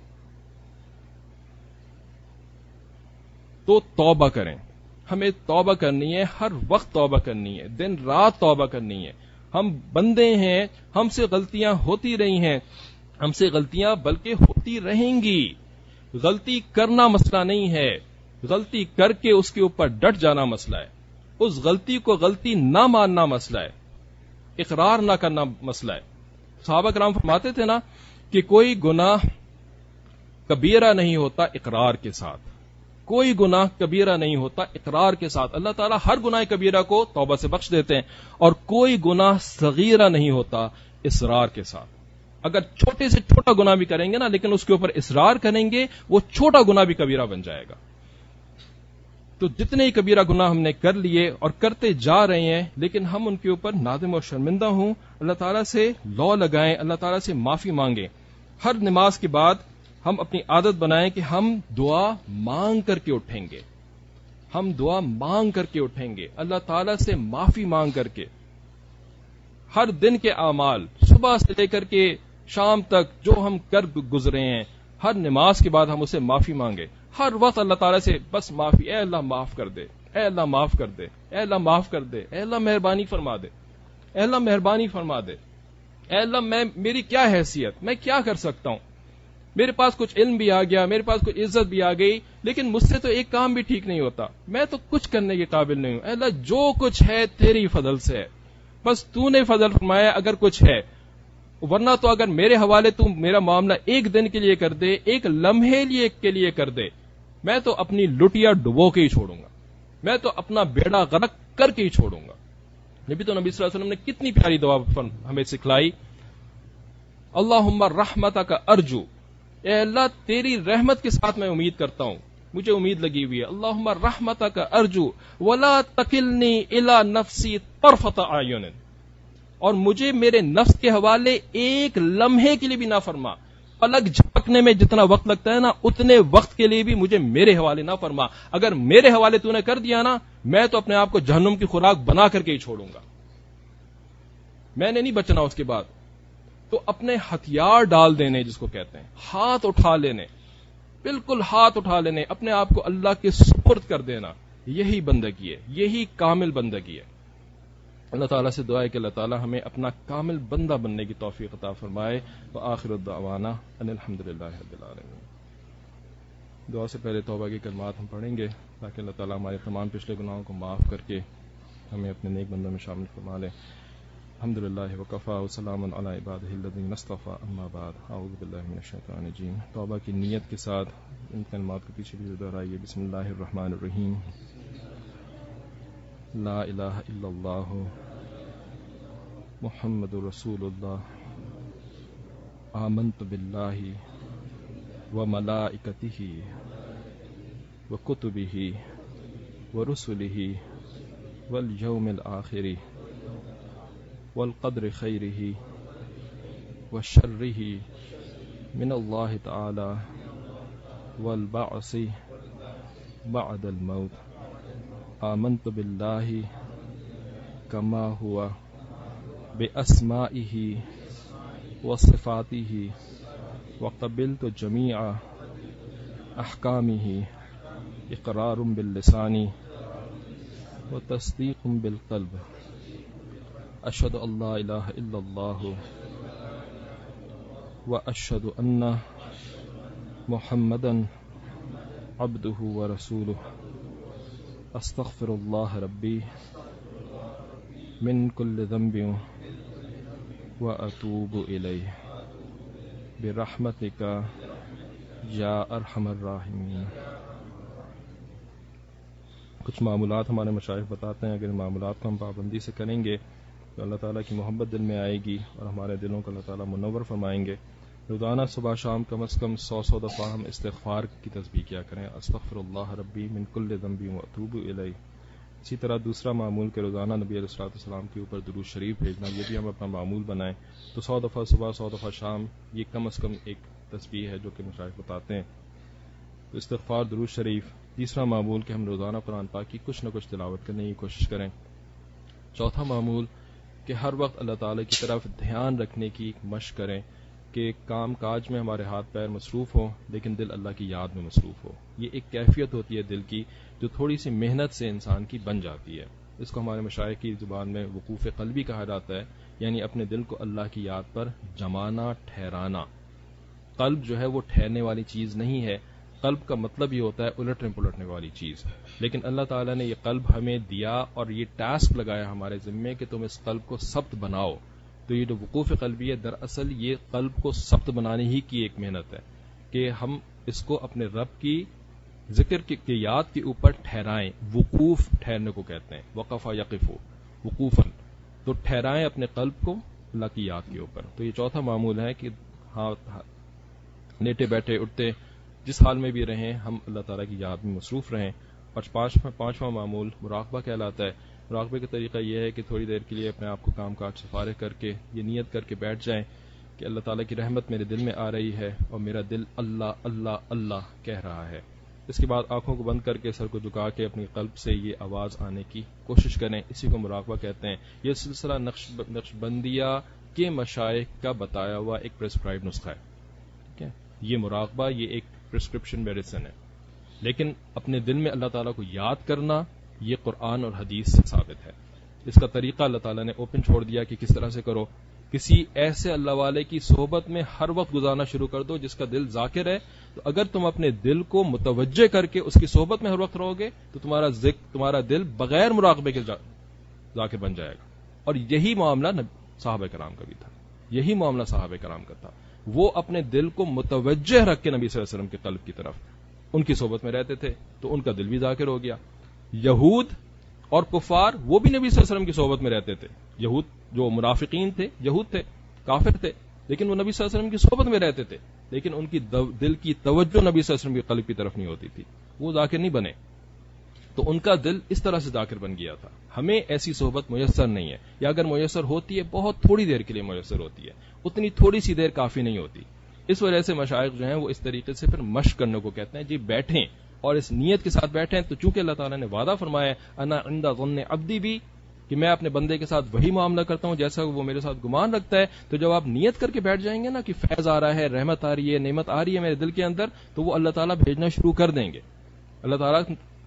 تو توبہ کریں، ہمیں توبہ کرنی ہے، ہر وقت توبہ کرنی ہے، دن رات توبہ کرنی ہے. ہم بندے ہیں، ہم سے غلطیاں ہوتی رہی ہیں، ہم سے غلطیاں بلکہ ہوتی رہیں گی. غلطی کرنا مسئلہ نہیں ہے، غلطی کر کے اس کے اوپر ڈٹ جانا مسئلہ ہے، اس غلطی کو غلطی نہ ماننا مسئلہ ہے، اقرار نہ کرنا مسئلہ ہے. صحابہ کرام فرماتے تھے نا کہ کوئی گناہ کبیرہ نہیں ہوتا اقرار کے ساتھ، کوئی گناہ کبیرہ نہیں ہوتا اقرار کے ساتھ. اللہ تعالیٰ ہر گناہ کبیرہ کو توبہ سے بخش دیتے ہیں، اور کوئی گناہ صغیرہ نہیں ہوتا اصرار کے ساتھ. اگر چھوٹے سے چھوٹا گناہ بھی کریں گے نا لیکن اس کے اوپر اصرار کریں گے، وہ چھوٹا گناہ بھی کبیرہ بن جائے گا. تو جتنے ہی کبیرہ گناہ ہم نے کر لیے اور کرتے جا رہے ہیں، لیکن ہم ان کے اوپر نادم اور شرمندہ ہوں، اللہ تعالیٰ سے لو لگائیں، اللہ تعالیٰ سے معافی مانگیں. ہر نماز کے بعد ہم اپنی عادت بنائیں کہ ہم دعا مانگ کر کے اٹھیں گے، ہم دعا مانگ کر کے اٹھیں گے، اللہ تعالیٰ سے معافی مانگ کر کے. ہر دن کے اعمال صبح سے لے کر کے شام تک جو ہم کر گزرے ہیں، ہر نماز کے بعد ہم اسے معافی مانگے. ہر وقت اللہ تعالیٰ سے بس معافی، اے اللہ معاف کر دے، اے اللہ معاف کر دے، اے اللہ معاف کر دے، اے اللہ مہربانی فرما دے، اے اللہ مہربانی فرما دے، اے اللہ میں میری کیا حیثیت، میں کیا کر سکتا ہوں، میرے پاس کچھ علم بھی آ گیا، میرے پاس کچھ عزت بھی آ گئی، لیکن مجھ سے تو ایک کام بھی ٹھیک نہیں ہوتا، میں تو کچھ کرنے کے قابل نہیں ہوں. اے اللہ جو کچھ ہے تیری فضل سے ہے، بس تو نے فضل فرمایا اگر کچھ ہے، ورنہ تو اگر میرے حوالے تو میرا معاملہ ایک دن کے لیے کر دے، ایک لمحے لیے کے لیے کر دے، میں تو اپنی لٹیا ڈبو کے ہی چھوڑوں گا، میں تو اپنا بیڑا غرق کر کے ہی چھوڑوں گا. نبی تو نبی صلی اللہ علیہ وسلم نے کتنی پیاری دعا ہمیں سکھلائی، اللہم رحمتک ارجو، اے اللہ تیری رحمت کے ساتھ میں امید کرتا ہوں، مجھے امید لگی ہوئی ہے. اللہم رحمتک ارجو ولا تکلنی الی نفسی طرفۃ اعین، اور مجھے میرے نفس کے حوالے ایک لمحے کے لیے بھی نہ فرما، پلک جھپکنے میں جتنا وقت لگتا ہے نا اتنے وقت کے لیے بھی مجھے میرے حوالے نہ فرما. اگر میرے حوالے تو نے کر دیا نا، میں تو اپنے آپ کو جہنم کی خوراک بنا کر کے ہی چھوڑوں گا، میں نے نہیں بچنا اس کے بعد. تو اپنے ہتھیار ڈال دینے جس کو کہتے ہیں، ہاتھ اٹھا لینے، بالکل ہاتھ اٹھا لینے، اپنے آپ کو اللہ کے سپرد کر دینا، یہی بندگی ہے، یہی کامل بندگی ہے. اللہ تعالیٰ سے دعا ہے کہ اللہ تعالیٰ ہمیں اپنا کامل بندہ بننے کی توفیق عطا فرمائے. وآخر الدعوانا ان الحمدللہ رب العالمین. دعا سے پہلے توبہ کے کلمات ہم پڑھیں گے تاکہ اللہ تعالیٰ ہمارے تمام پچھلے گناہوں کو معاف کر کے ہمیں اپنے نیک بندوں میں شامل فرما لے. الحمدللہ وکفا وسلام علی عبادہ الذین اصطفیٰ، اما بعد، اعوذ باللہ من الشیطان الرجیم. توبہ کی نیت کے ساتھ ان کلمات کو پیچھے بھی دہرائیے. بسم اللہ الرحمن الرحیم. لا الہ الا اللہ محمد رسول اللہ، آمنت باللہ وملائکتہ وکتبہ ورسلہ والیوم الآخر والقدر خیرہ وشرہ من اللہ تعالی والبعث بعد الموت. آمنت باللہ کما ہوا بأسمائہ وصفاتہ وقبلت جمیع احکامہ اقرار باللسان وتصدیق بالقلب. اشہد ان لا الہ الا اللہ واشہد ان محمدا عبدہ ورسولہ. استغفر اللہ ربی من کل ذنب واتوب الیہ برحمتک یا ارحم الراحمین. کچھ معمولات ہمارے مشائخ بتاتے ہیں، اگر ان معمولات کو ہم پابندی سے کریں گے تو اللہ تعالیٰ کی محبت دل میں آئے گی اور ہمارے دلوں کو اللہ تعالیٰ منور فرمائیں گے. روزانہ صبح شام کم از کم سو سو دفعہ ہم استغفار کی تسبیح کیا کریں، استغفر اللہ ربی من کل ذنب واتوب الیہ. اسی طرح دوسرا معمول کہ روزانہ نبی علیہ الصلوۃ والسلام کے اوپر درود شریف بھیجنا، یہ بھی ہم اپنا معمول بنائیں. تو سو دفعہ صبح سو دفعہ شام، یہ کم از کم ایک تسبیح ہے جو کہ مشائخ بتاتے ہیں. تو استغفار، درود شریف. تیسرا معمول کہ ہم روزانہ قرآن پاک کی کچھ نہ کچھ تلاوت کرنے کی کوشش کریں. چوتھا معمول کہ ہر وقت اللہ تعالیٰ کی طرف دھیان رکھنے کی ایک مشق کریں کہ کام کاج میں ہمارے ہاتھ پیر مصروف ہوں لیکن دل اللہ کی یاد میں مصروف ہو. یہ ایک کیفیت ہوتی ہے دل کی جو تھوڑی سی محنت سے انسان کی بن جاتی ہے. اس کو ہمارے مشائخ کی زبان میں وقوف قلبی کہا جاتا ہے، یعنی اپنے دل کو اللہ کی یاد پر جمانا، ٹھہرانا. قلب جو ہے وہ ٹھہرنے والی چیز نہیں ہے، قلب کا مطلب یہ ہوتا ہے الٹنے پلٹنے والی چیز. لیکن اللہ تعالیٰ نے یہ قلب ہمیں دیا اور یہ ٹاسک لگایا ہمارے ذمے کہ تم اس قلب کو ثبت بناؤ. تو یہ جو وقوف قلبی ہے دراصل یہ قلب کو ثبت بنانے ہی کی ایک محنت ہے کہ ہم اس کو اپنے رب کی ذکر کی یاد کے اوپر ٹھہرائیں. وقوف ٹھہرنے کو کہتے ہیں، وقف یقف وقوفاً. تو ٹھہرائیں اپنے قلب کو اللہ کی یاد کے اوپر. تو یہ چوتھا معمول ہے کہ ہاں لیٹے بیٹھے اٹھتے جس حال میں بھی رہیں ہم اللہ تعالیٰ کی یاد میں مصروف رہیں. اور پانچواں معمول مراقبہ کہلاتا ہے. مراقبے کا طریقہ یہ ہے کہ تھوڑی دیر کے لیے اپنے آپ کو کام کاج سے فارغ کر کے یہ نیت کر کے بیٹھ جائیں کہ اللہ تعالیٰ کی رحمت میرے دل میں آ رہی ہے اور میرا دل اللہ اللہ اللہ کہہ رہا ہے. اس کے بعد آنکھوں کو بند کر کے سر کو جھکا کے اپنی قلب سے یہ آواز آنے کی کوشش کریں. اسی کو مراقبہ کہتے ہیں. یہ سلسلہ نقش نقش بندیہ کے مشائخ کا بتایا ہوا ایک پرسکرائب نسخہ ہے. ٹھیک ہے, یہ مراقبہ یہ ایک پرسکرپشن میڈیسن ہے. لیکن اپنے دل میں اللہ تعالیٰ کو یاد کرنا یہ قرآن اور حدیث سے ثابت ہے. اس کا طریقہ اللہ تعالیٰ نے اوپن چھوڑ دیا کہ کس طرح سے کرو. کسی ایسے اللہ والے کی صحبت میں ہر وقت گزارنا شروع کر دو جس کا دل ذاکر ہے. تو اگر تم اپنے دل کو متوجہ کر کے اس کی صحبت میں ہر وقت رہو گے تو تمہارا ذکر تمہارا دل بغیر مراقبے کے ذاکر بن جائے گا. اور یہی معاملہ صحابہ کرام کا بھی تھا. یہی معاملہ صحابہ کرام کا تھا. وہ اپنے دل کو متوجہ رکھ کے نبی صلی اللہ علیہ وسلم کے قلب کی طرف ان کی صحبت میں رہتے تھے تو ان کا دل بھی ذاکر ہو گیا. یہود اور کفار وہ بھی نبی صلی اللہ علیہ وسلم کی صحبت میں رہتے تھے. یہود جو منافقین تھے, یہود تھے, کافر تھے, لیکن وہ نبی صلی اللہ علیہ وسلم کی صحبت میں رہتے تھے, لیکن ان کی دل کی توجہ نبی صلی اللہ علیہ وسلم کے قلب کی طرف نہیں ہوتی تھی. وہ ذاکر نہیں بنے, تو ان کا دل اس طرح سے ذاکر بن گیا تھا. ہمیں ایسی صحبت میسر نہیں ہے, یا اگر میسر ہوتی ہے بہت تھوڑی دیر کے لیے میسر ہوتی ہے. اتنی تھوڑی سی دیر کافی نہیں ہوتی. اس وجہ سے مشائخ جو ہیں وہ اس طریقے سے پھر مشق کرنے کو کہتے ہیں. جی بیٹھیں اور اس نیت کے ساتھ بیٹھیں. تو چونکہ اللہ تعالیٰ نے وعدہ فرمایا انا عند ظن عبدی بھی, کہ میں اپنے بندے کے ساتھ وہی معاملہ کرتا ہوں جیسا وہ میرے ساتھ گمان رکھتا ہے. تو جب آپ نیت کر کے بیٹھ جائیں گے نا کہ فیض آ رہا ہے, رحمت آ رہی ہے, نعمت آ رہی ہے میرے دل کے اندر, تو وہ اللہ تعالیٰ بھیجنا شروع کر دیں گے. اللہ تعالیٰ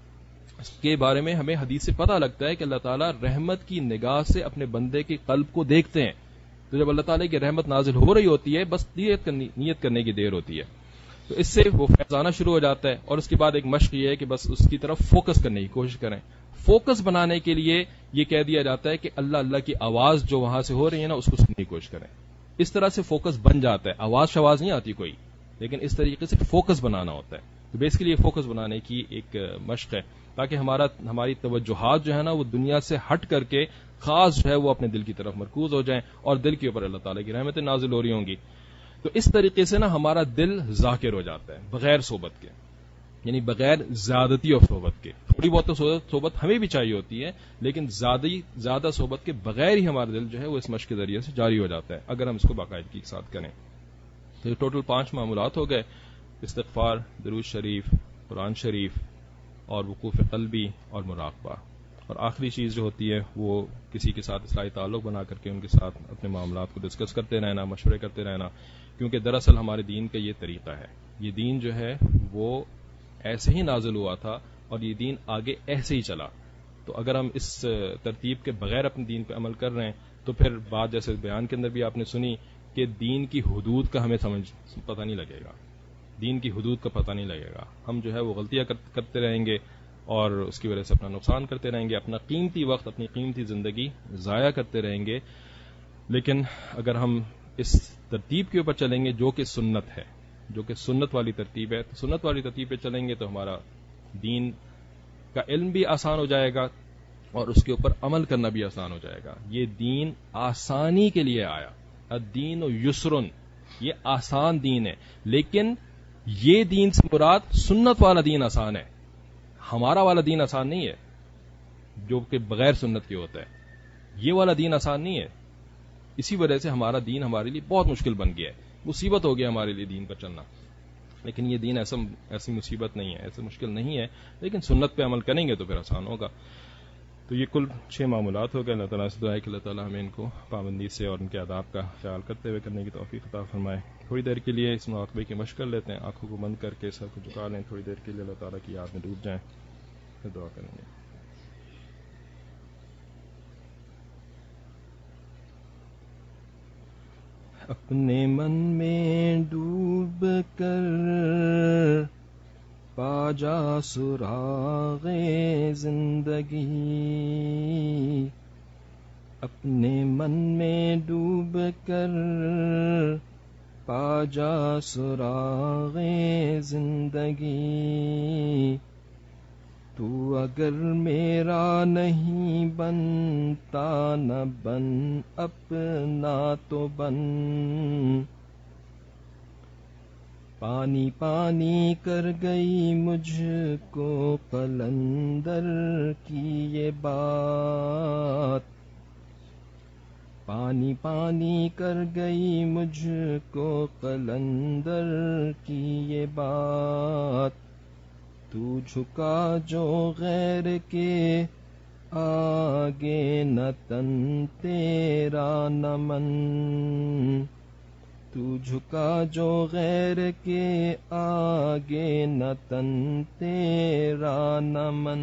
کے بارے میں ہمیں حدیث سے پتہ لگتا ہے کہ اللہ تعالیٰ رحمت کی نگاہ سے اپنے بندے کے قلب کو دیکھتے ہیں. تو جب اللہ تعالیٰ کی رحمت نازل ہو رہی ہوتی ہے بس نیت کرنی نیت کرنے کی دیر ہوتی ہے, تو اس سے وہ فیض آنا شروع ہو جاتا ہے. اور اس کے بعد ایک مشق یہ ہے کہ بس اس کی طرف فوکس کرنے کی کوشش کریں. فوکس بنانے کے لیے یہ کہہ دیا جاتا ہے کہ اللہ اللہ کی آواز جو وہاں سے ہو رہی ہے نا اس کو سننے کی کوشش کریں. اس طرح سے فوکس بن جاتا ہے. آواز شواز نہیں آتی کوئی, لیکن اس طریقے سے فوکس بنانا ہوتا ہے. تو بیسیکلی یہ فوکس بنانے کی ایک مشق ہے تاکہ ہمارا ہماری توجہات جو ہے نا وہ دنیا سے ہٹ کر کے خاص جو ہے وہ اپنے دل کی طرف مرکوز ہو جائیں اور دل کے اوپر اللہ تعالیٰ کی رحمتیں نازل ہو رہی ہوں گی. تو اس طریقے سے نا ہمارا دل ذاکر ہو جاتا ہے بغیر صحبت کے, یعنی بغیر زیادتی اور صحبت کے. تھوڑی بہت تو صحبت ہمیں بھی چاہیے ہوتی ہے, لیکن زیادہ زیادہ صحبت کے بغیر ہی ہمارا دل جو ہے وہ اس مشق کے ذریعے سے جاری ہو جاتا ہے اگر ہم اس کو باقاعدگی کے ساتھ کریں. تو یہ ٹوٹل پانچ معمولات ہو گئے: استغفار, درود شریف, قرآن شریف, اور وقوف قلبی اور مراقبہ. اور آخری چیز جو ہوتی ہے وہ کسی کے ساتھ اصلاحی تعلق بنا کر کے ان کے ساتھ اپنے معاملات کو ڈسکس کرتے رہنا, مشورے کرتے رہنا, کیونکہ دراصل ہمارے دین کا یہ طریقہ ہے. یہ دین جو ہے وہ ایسے ہی نازل ہوا تھا اور یہ دین آگے ایسے ہی چلا. تو اگر ہم اس ترتیب کے بغیر اپنے دین پہ عمل کر رہے ہیں تو پھر بات جیسے بیان کے اندر بھی آپ نے سنی کہ دین کی حدود کا ہمیں سمجھ پتہ نہیں لگے گا. دین کی حدود کا پتہ نہیں لگے گا. ہم جو ہے وہ غلطیاں کرتے رہیں گے اور اس کی وجہ سے اپنا نقصان کرتے رہیں گے, اپنا قیمتی وقت, اپنی قیمتی زندگی ضائع کرتے رہیں گے. لیکن اگر ہم اس ترتیب کے اوپر چلیں گے جو کہ سنت ہے, جو کہ سنت والی ترتیب ہے, تو سنت والی ترتیب پہ چلیں گے تو ہمارا دین کا علم بھی آسان ہو جائے گا اور اس کے اوپر عمل کرنا بھی آسان ہو جائے گا. یہ دین آسانی کے لیے آیا. الدین و یسرن, یہ آسان دین ہے. لیکن یہ دین سے مراد سنت والا دین آسان ہے, ہمارا والا دین آسان نہیں ہے جو کہ بغیر سنت کے ہوتا ہے. یہ والا دین آسان نہیں ہے. اسی وجہ سے ہمارا دین ہمارے لیے بہت مشکل بن گیا ہے, مصیبت ہو گیا ہمارے لیے دین پر چلنا. لیکن یہ دین ایسا ایسی مصیبت نہیں ہے, ایسے مشکل نہیں ہے, لیکن سنت پہ عمل کریں گے تو پھر آسان ہوگا. تو یہ کل چھ معاملات ہو گئے. اللہ تعالیٰ سے دعا ہے کہ اللہ تعالیٰ ہمیں ان کو پابندی سے اور ان کے آداب کا خیال کرتے ہوئے کرنے کی توفیق عطا فرمائے. تھوڑی دیر کے لیے اس مراقبے کی مشق کر لیتے ہیں. آنکھوں کو بند کر کے سر کو جھکا لیں. تھوڑی دیر کے لیے اللہ تعالیٰ کی یاد میں ڈوب جائیں, پھر دعا کریں گے. اپنے من میں ڈوب کر پا جا سراغ زندگی, اپنے من میں ڈوب کر پا جا سراغ زندگی. تو اگر میرا نہیں بنتا نہ بن, اپنا تو بن. پانی پانی کر گئی مجھ کو قلندر کی یہ بات, پانی پانی کر گئی مجھ کو قلندر کی یہ بات، تو جھکا جو غیر کے آگے نہ تن تیرا نہ من، تو جھکا جو غیر کے آگے نہ تن تیرا نہ من۔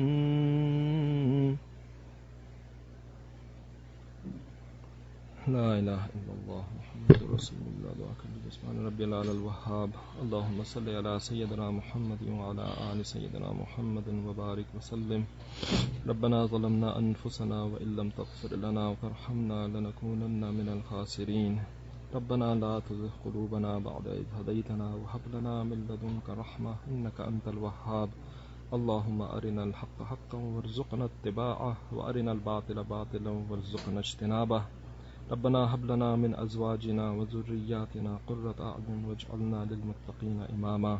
لا الہ الا اللہ محمد رسول اللہ۔ دعا کر لیجیے۔ سبحان ربی العلی الوہاب، اللہم صلی علی سیدنا محمد وعلی آل سیدنا محمد وبارک وسلم۔ ربنا ظلمنا انفسنا وان لم تغفر لنا وترحمنا لنکونن من الخاسرین۔ ربنا لا تزغ قلوبنا بعد اذ ہدیتنا وہب لنا من لدنک رحمہ انک انت الوہاب۔ اللہم ارنا الحق حقا وارزقنا اتباعہ وارنا الباطل باطلا وارزقنا اجتنابہ۔ ربنا هب لنا من ازواجنا وذرياتنا قرة اعین واجعلنا للمتقین اماما۔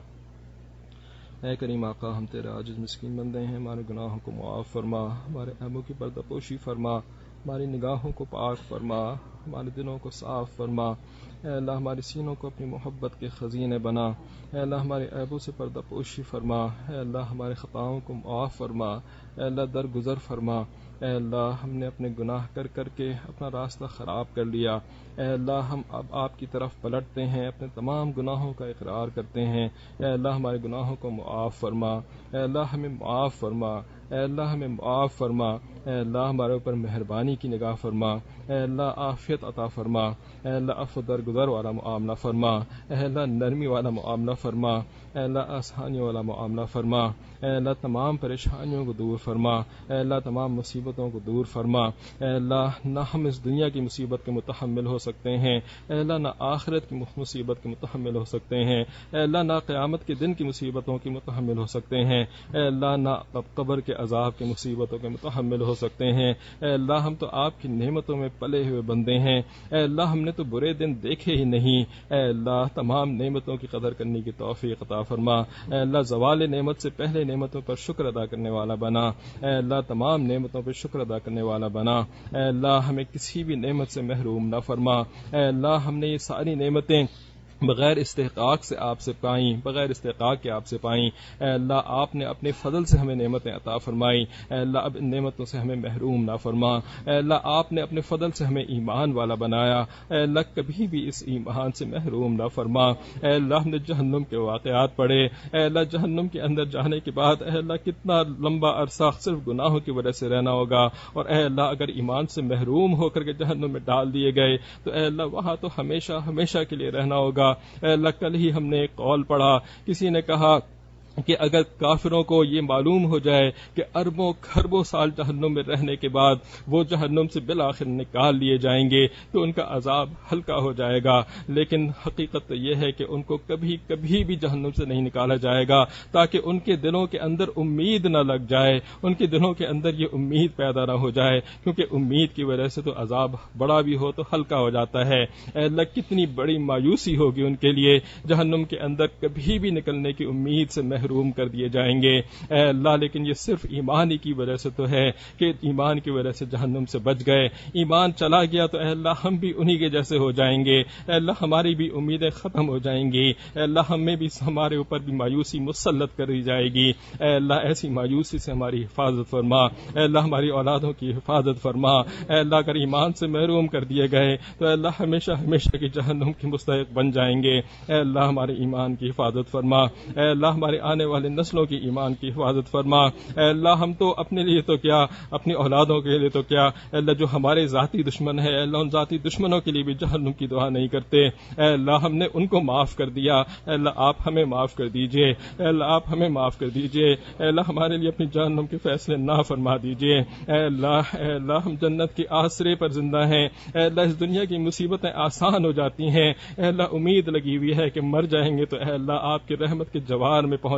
اے کریم آقا، ہم تیرے عاجز مسکین بندے ہیں، ہمارے گناہوں کو معاف فرما، ہمارے عیبوں کی پردہ پوشی فرما، ہماری نگاہوں کو پاک فرما، ہمارے دلوں کو صاف فرما۔ اے اللہ، ہمارے سینوں کو اپنی محبت کے خزینے بنا۔ اے اللہ، ہمارے عیبوں سے پردہ پوشی فرما۔ اے اللہ، ہمارے خطاؤں کو معاف فرما۔ اے اللہ، درگزر فرما۔ اے اللہ، ہم نے اپنے گناہ کر کر کے اپنا راستہ خراب کر لیا۔ اے اللہ، ہم اب آپ کی طرف پلٹتے ہیں، اپنے تمام گناہوں کا اقرار کرتے ہیں۔ اے اللہ، ہمارے گناہوں کو معاف فرما۔ اے اللہ، ہمیں معاف فرما۔ اے اللہ، ہمیں معاف فرما۔ اے اللہ، ہمارے اوپر مہربانی کی نگاہ فرما۔ اے اللہ، عافیت عطا فرما۔ اے اللہ، عفو درگزر والا معاملہ فرما۔ اے اللہ، نرمی والا معاملہ فرما۔ اے اللہ، آسانیوں والا معاملہ فرما۔ اے اللہ، تمام پریشانیوں کو دور فرما۔ اے اللہ، تمام مصیبتوں کو دور فرما۔ اے اللہ، نہ ہم اس دنیا کی مصیبت کے متحمل ہو سکتے ہیں، اے اللہ نہ آخرت کی مصیبت کے متحمل ہو سکتے ہیں، اے اللہ نہ قیامت کے دن کی مصیبتوں کی متحمل ہو سکتے ہیں، اے اللہ نہ قبر کے عذاب کی مصیبتوں کے متحمل ہو سکتے ہیں۔ اے اللہ، ہم تو آپ کی نعمتوں میں پلے ہوئے بندے ہیں۔ اے اللہ، ہم نے تو برے دن دیکھے ہی نہیں۔ اے اللہ، تمام نعمتوں کی قدر کرنے کی توفیق عطا فرما۔ اے اللہ، زوال نعمت سے پہلے نعمتوں پر شکر ادا کرنے والا بنا۔ اے اللہ، تمام نعمتوں پر شکر ادا کرنے والا بنا۔ اے اللہ، ہمیں کسی بھی نعمت سے محروم نہ فرما۔ اے اللہ، ہم نے یہ ساری نعمتیں بغیر استحقاق سے آپ سے پائیں، بغیر استحقاق کے آپ سے پائیں۔ اے اللہ، آپ نے اپنے فضل سے ہمیں نعمتیں عطا فرمائی۔ اے اللہ، اب ان نعمتوں سے ہمیں محروم نہ فرما۔ اے اللہ، آپ نے اپنے فضل سے ہمیں ایمان والا بنایا۔ اے اللہ، کبھی بھی اس ایمان سے محروم نہ فرما۔ اے اللہ، ہم نے جہنم کے واقعات پڑھے۔ اے اللہ، جہنم کے اندر جانے کے بعد اے اللہ کتنا لمبا عرصہ صرف گناہوں کی وجہ سے رہنا ہوگا، اور اے اللہ اگر ایمان سے محروم ہو کر کے جہنم میں ڈال دیے گئے تو اے اللہ وہاں تو ہمیشہ ہمیشہ کے لیے رہنا ہوگا۔ اے اللہ، کل ہی ہم نے ایک قول پڑھا، کسی نے کہا کہ اگر کافروں کو یہ معلوم ہو جائے کہ اربوں کھربوں سال جہنم میں رہنے کے بعد وہ جہنم سے بالآخر نکال لیے جائیں گے تو ان کا عذاب ہلکا ہو جائے گا، لیکن حقیقت تو یہ ہے کہ ان کو کبھی کبھی بھی جہنم سے نہیں نکالا جائے گا، تاکہ ان کے دلوں کے اندر امید نہ لگ جائے، ان کے دلوں کے اندر یہ امید پیدا نہ ہو جائے، کیونکہ امید کی وجہ سے تو عذاب بڑا بھی ہو تو ہلکا ہو جاتا ہے۔ اے اللہ، کتنی بڑی مایوسی ہوگی ان کے لیے، جہنم کے اندر کبھی بھی نکلنے کی امید سے محروم کر دیے جائیں گے۔ اے اللہ، لیکن یہ صرف ایمان ہی کی وجہ سے تو ہے کہ ایمان کی وجہ سے جہنم سے بچ گئے۔ ایمان چلا گیا تو اے اللہ ہم بھی انہی کے جیسے ہو جائیں گے۔ اے اللہ، ہماری بھی امیدیں ختم ہو جائیں گی۔ اے اللہ، ہمیں بھی ہمارے اوپر بھی مایوسی مسلط کر دی جائے گی۔ اے اللہ، ایسی مایوسی سے ہماری حفاظت فرما۔ اے اللہ، ہماری اولادوں کی حفاظت فرما۔ اے اللہ، اگر ایمان سے محروم کر دیے گئے تو اے اللہ ہمیشہ ہمیشہ کی جہنم کی مستحق بن جائیں گے۔ اے اللہ، ہمارے ایمان کی حفاظت فرما۔ اے اللہ، ہمارے آنے والے نسلوں کی ایمان کی حفاظت فرما۔ اے اللہ، ہم تو اپنے لیے تو کیا، اپنی اولادوں کے لیے تو کیا، اے اللہ جو ہمارے ذاتی دشمن ہے، اے اللہ ان ذاتی دشمنوں کے لیے بھی جہنم کی دعا نہیں کرتے۔ اے اللہ، ہم نے ان کو معاف کر دیا، اے اللہ آپ ہمیں معاف کر دیجئے۔ اے اللہ، آپ ہمیں معاف کر دیجئے۔ اے اللہ، ہمارے لیے اپنی جہنم کے فیصلے نہ فرما دیجئے۔ اے اللہ، اے اللہ، ہم جنت کے آسرے پر زندہ ہیں۔ اے اللہ، اس دنیا کی مصیبتیں آسان ہو جاتی ہیں، اے اللہ امید لگی ہوئی ہے کہ مر جائیں گے تو اے اللہ آپ کی رحمت کے جوار میں پہنچ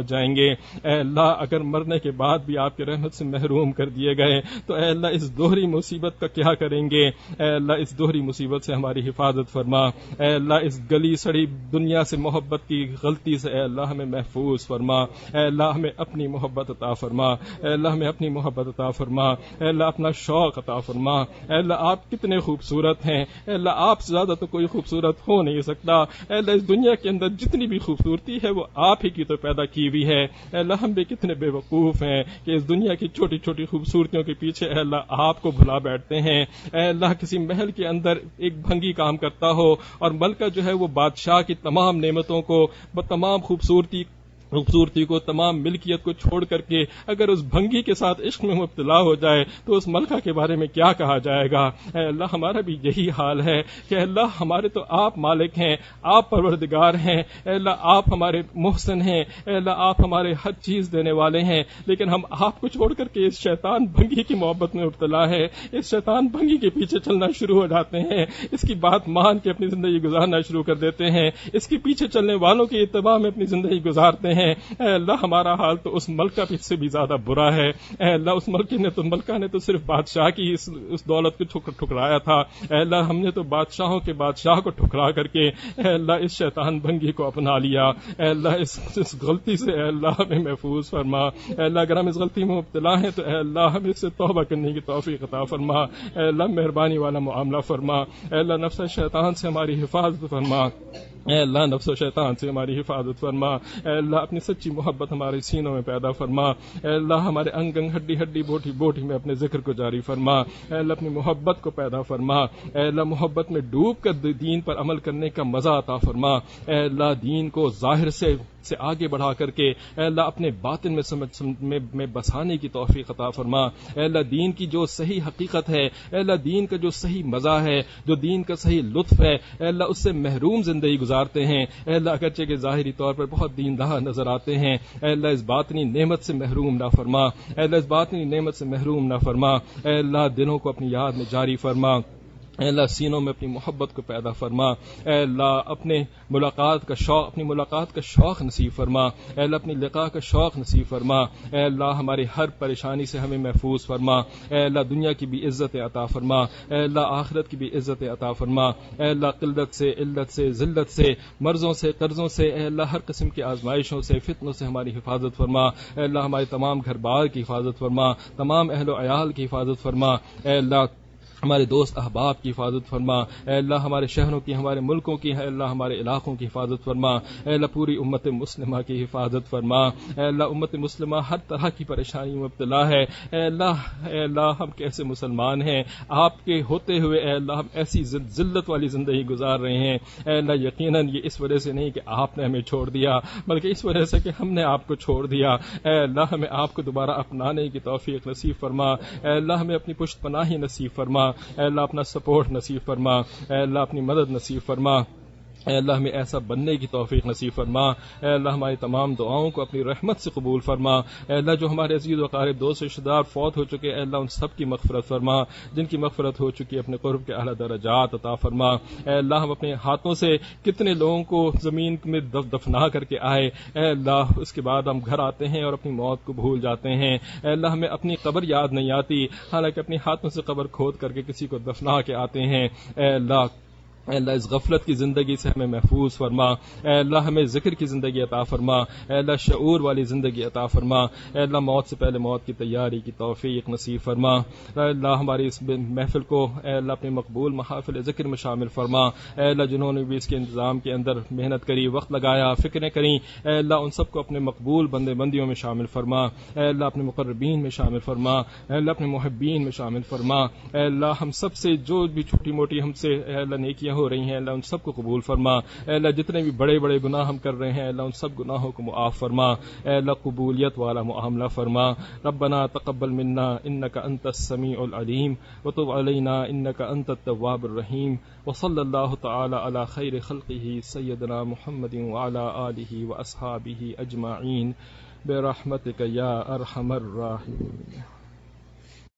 پہنچ جائیں گے. اے اللہ اگر مرنے کے بعد بھی آپ کی رحمت سے محروم کر دیے گئے تو اے اللہ اس دوہری مصیبت کا کیا کریں گے. اے اللہ اس دوہری مصیبت سے ہماری حفاظت فرما. اے اللہ اس گلی سڑی دنیا سے محبت کی غلطی سے اے اللہ ہمیں محفوظ فرما. اے اللہ ہمیں اپنی محبت عطا فرما. اے اللہ ہمیں اپنی محبت عطا فرما. اے اللہ اپنا شوق عطا فرما. اے اللہ آپ کتنے خوبصورت ہیں. اے اللہ آپ سے زیادہ تو کوئی خوبصورت ہو نہیں سکتا. اے اللہ اس دنیا کے اندر جتنی بھی خوبصورتی ہے وہ آپ ہی کی تو پیدا کی ہوئی ہے. اے اللہ ہم بھی کتنے بے وقوف ہیں کہ اس دنیا کی چھوٹی چھوٹی خوبصورتیوں کے پیچھے اے اللہ آپ کو بھلا بیٹھتے ہیں. اے اللہ کسی محل کے اندر ایک بھنگی کام کرتا ہو اور ملکہ جو ہے وہ بادشاہ کی تمام نعمتوں کو تمام خوبصورتی خوبصورتی کو تمام ملکیت کو چھوڑ کر کے اگر اس بھنگی کے ساتھ عشق میں مبتلا ہو جائے تو اس ملکہ کے بارے میں کیا کہا جائے گا. اے اللہ ہمارا بھی یہی حال ہے کہ اللہ ہمارے تو آپ مالک ہیں, آپ پروردگار ہیں. اے اللہ آپ ہمارے محسن ہیں. اے اللہ آپ ہمارے ہر چیز دینے والے ہیں, لیکن ہم آپ کو چھوڑ کر کے اس شیطان بھنگی کی محبت میں مبتلا ہے. اس شیطان بھنگی کے پیچھے چلنا شروع ہو جاتے ہیں. اس کی بات مان کے اپنی زندگی گزارنا شروع کر دیتے ہیں. اس کے پیچھے چلنے والوں کی اتباع میں اپنی زندگی گزارتے ہیں. اے اللہ ہمارا حال تو اس ملکہ سے بھی زیادہ برا ہے. اے اللہ اس ملکہ نے تو ملکہ نے تو صرف بادشاہ کی اس, اس دولت کو ٹھکرایا تھا. اے اللہ ہم نے تو بادشاہوں کے بادشاہ کو ٹھکرا کر کے اے اللہ اس شیطان بھنگی کو اپنا لیا. اے اللہ اس, اس غلطی سے اے اللہ ہمیں محفوظ فرما. اے اللہ اگر ہم اس غلطی میں مبتلا ہیں تو اے اللہ ہمیں اس سے توبہ کرنے کی توفیق عطا فرما. اے اللہ مہربانی والا معاملہ فرما. اے اللہ نفس شیطان سے ہماری حفاظت فرما. اے اللہ نفس و شیطان سے ہماری حفاظت فرما. اے اللہ اپنی سچی محبت ہمارے سینوں میں پیدا فرما. اے اللہ ہمارے انگ انگ ہڈی ہڈی بوٹی بوٹی میں اپنے ذکر کو جاری فرما. اے اللہ اپنی محبت کو پیدا فرما. اے اللہ محبت میں ڈوب کر دین پر عمل کرنے کا مزہ عطا فرما. اے اللہ دین کو ظاہر سے سے آگے بڑھا کر کے اے اللہ اپنے باطن میں سمجھ میں, میں بسانے کی توفیق عطا فرما. اے اللہ دین کی جو صحیح حقیقت ہے, اے اللہ دین کا جو صحیح مزہ ہے, جو دین کا صحیح لطف ہے, اے اللہ اس سے محروم زندگی گزارتے ہیں. اے اللہ اگرچہ کہ ظاہری طور پر بہت دیندار نظر آتے ہیں, اے اللہ اس باطنی نعمت سے محروم نہ فرما. اے اللہ اس باطنی نعمت سے محروم نہ فرما. اے اللہ دلوں کو اپنی یاد میں جاری فرما. اے اللہ سینوں میں اپنی محبت کو پیدا فرما. اے اللہ اپنے ملاقات کا شوق اپنی ملاقات کا شوق نصیب فرما. اے اللہ اپنی لقاء کا شوق نصیب فرما. اے اللہ ہماری ہر پریشانی سے ہمیں محفوظ فرما. اے اللہ دنیا کی بھی عزت عطا فرما. اے اللہ آخرت کی بھی عزت عطا فرما. اے اللہ قلت سے, علت سے, ذلت سے, مرضوں سے, قرضوں سے, اے اللہ ہر قسم کی آزمائشوں سے, فتنوں سے ہماری حفاظت فرما. اے اللہ ہمارے تمام گھر بار کی حفاظت فرما. تمام اہل و عیال کی حفاظت فرما. اے اللہ ہمارے دوست احباب کی حفاظت فرما. اے اللہ ہمارے شہروں کی, ہمارے ملکوں کی, اے اللہ ہمارے علاقوں کی حفاظت فرما. اے اللہ پوری امت مسلمہ کی حفاظت فرما. اے اللہ امت مسلمہ ہر طرح کی پریشانی میں مبتلا ہے. اے اللہ اے اللہ ہم کیسے مسلمان ہیں آپ کے ہوتے ہوئے, اے اللہ ہم ایسی ذلت والی زندگی گزار رہے ہیں. اے اللہ یقیناً یہ اس وجہ سے نہیں کہ آپ نے ہمیں چھوڑ دیا, بلکہ اس وجہ سے کہ ہم نے آپ کو چھوڑ دیا. اے اللہ ہمیں آپ کو دوبارہ اپنانے کی توفیق نصیب فرما. اے اللہ ہمیں اپنی پشت پناہی نصیب فرما. اے اللہ اپنا سپورٹ نصیب فرما. اے اللہ اپنی مدد نصیب فرما. اے اللہ ہمیں ایسا بننے کی توفیق نصیب فرما. اے اللہ ہماری تمام دعاؤں کو اپنی رحمت سے قبول فرما. اے اللہ جو ہمارے عزیز و قارب دوست رشتہ دار فوت ہو چکے, اے اللہ ان سب کی مغفرت فرما. جن کی مغفرت ہو چکی اپنے قرب کے اعلیٰ درجات عطا فرما. اے اللہ ہم اپنے ہاتھوں سے کتنے لوگوں کو زمین میں دفنا کر کے آئے, اے اللہ اس کے بعد ہم گھر آتے ہیں اور اپنی موت کو بھول جاتے ہیں. اے اللہ ہمیں اپنی قبر یاد نہیں آتی, حالانکہ اپنے ہاتھوں سے قبر کھود کر کے کسی کو دفنا کے آتے ہیں. اے اللہ اے اللہ اس غفلت کی زندگی سے ہمیں محفوظ فرما. اے اللہ ہمیں ذکر کی زندگی عطا فرما. اے اللہ شعور والی زندگی عطا فرما. اے اللہ موت سے پہلے موت کی تیاری کی توفیق نصیب فرما. اے اللہ ہماری اس محفل کو اے اللہ اپنے مقبول محافل ذکر میں شامل فرما. اے اللہ جنہوں نے بھی اس کے انتظام کے اندر محنت کری, وقت لگایا, فکریں کریں, اے اللہ ان سب کو اپنے مقبول بندے بندیوں میں شامل فرما. اے اللہ اپنے مقربین میں شامل فرما. اے اللہ اپنے محبین میں شامل فرما. اے اللہ ہم سب سے جو بھی چھوٹی موٹی ہم سے اے اللہ نیکیاں ہو رہی ہیں, اللہ ان سب کو قبول فرما. اے اللہ جتنے بھی بڑے بڑے گناہ ہم کر رہے ہیں, اللہ ان سب گناہوں کو معاف فرما. اے اللہ قبولیت والا معاملہ فرما. ربنا تقبل منا انك انت السميع العليم وتب علينا انك انت التواب الرحيم وصلى الله تعالى على خير خلقه سيدنا محمد وعلى آله واصحابه اجمعين برحمتك يا ارحم الراحمين.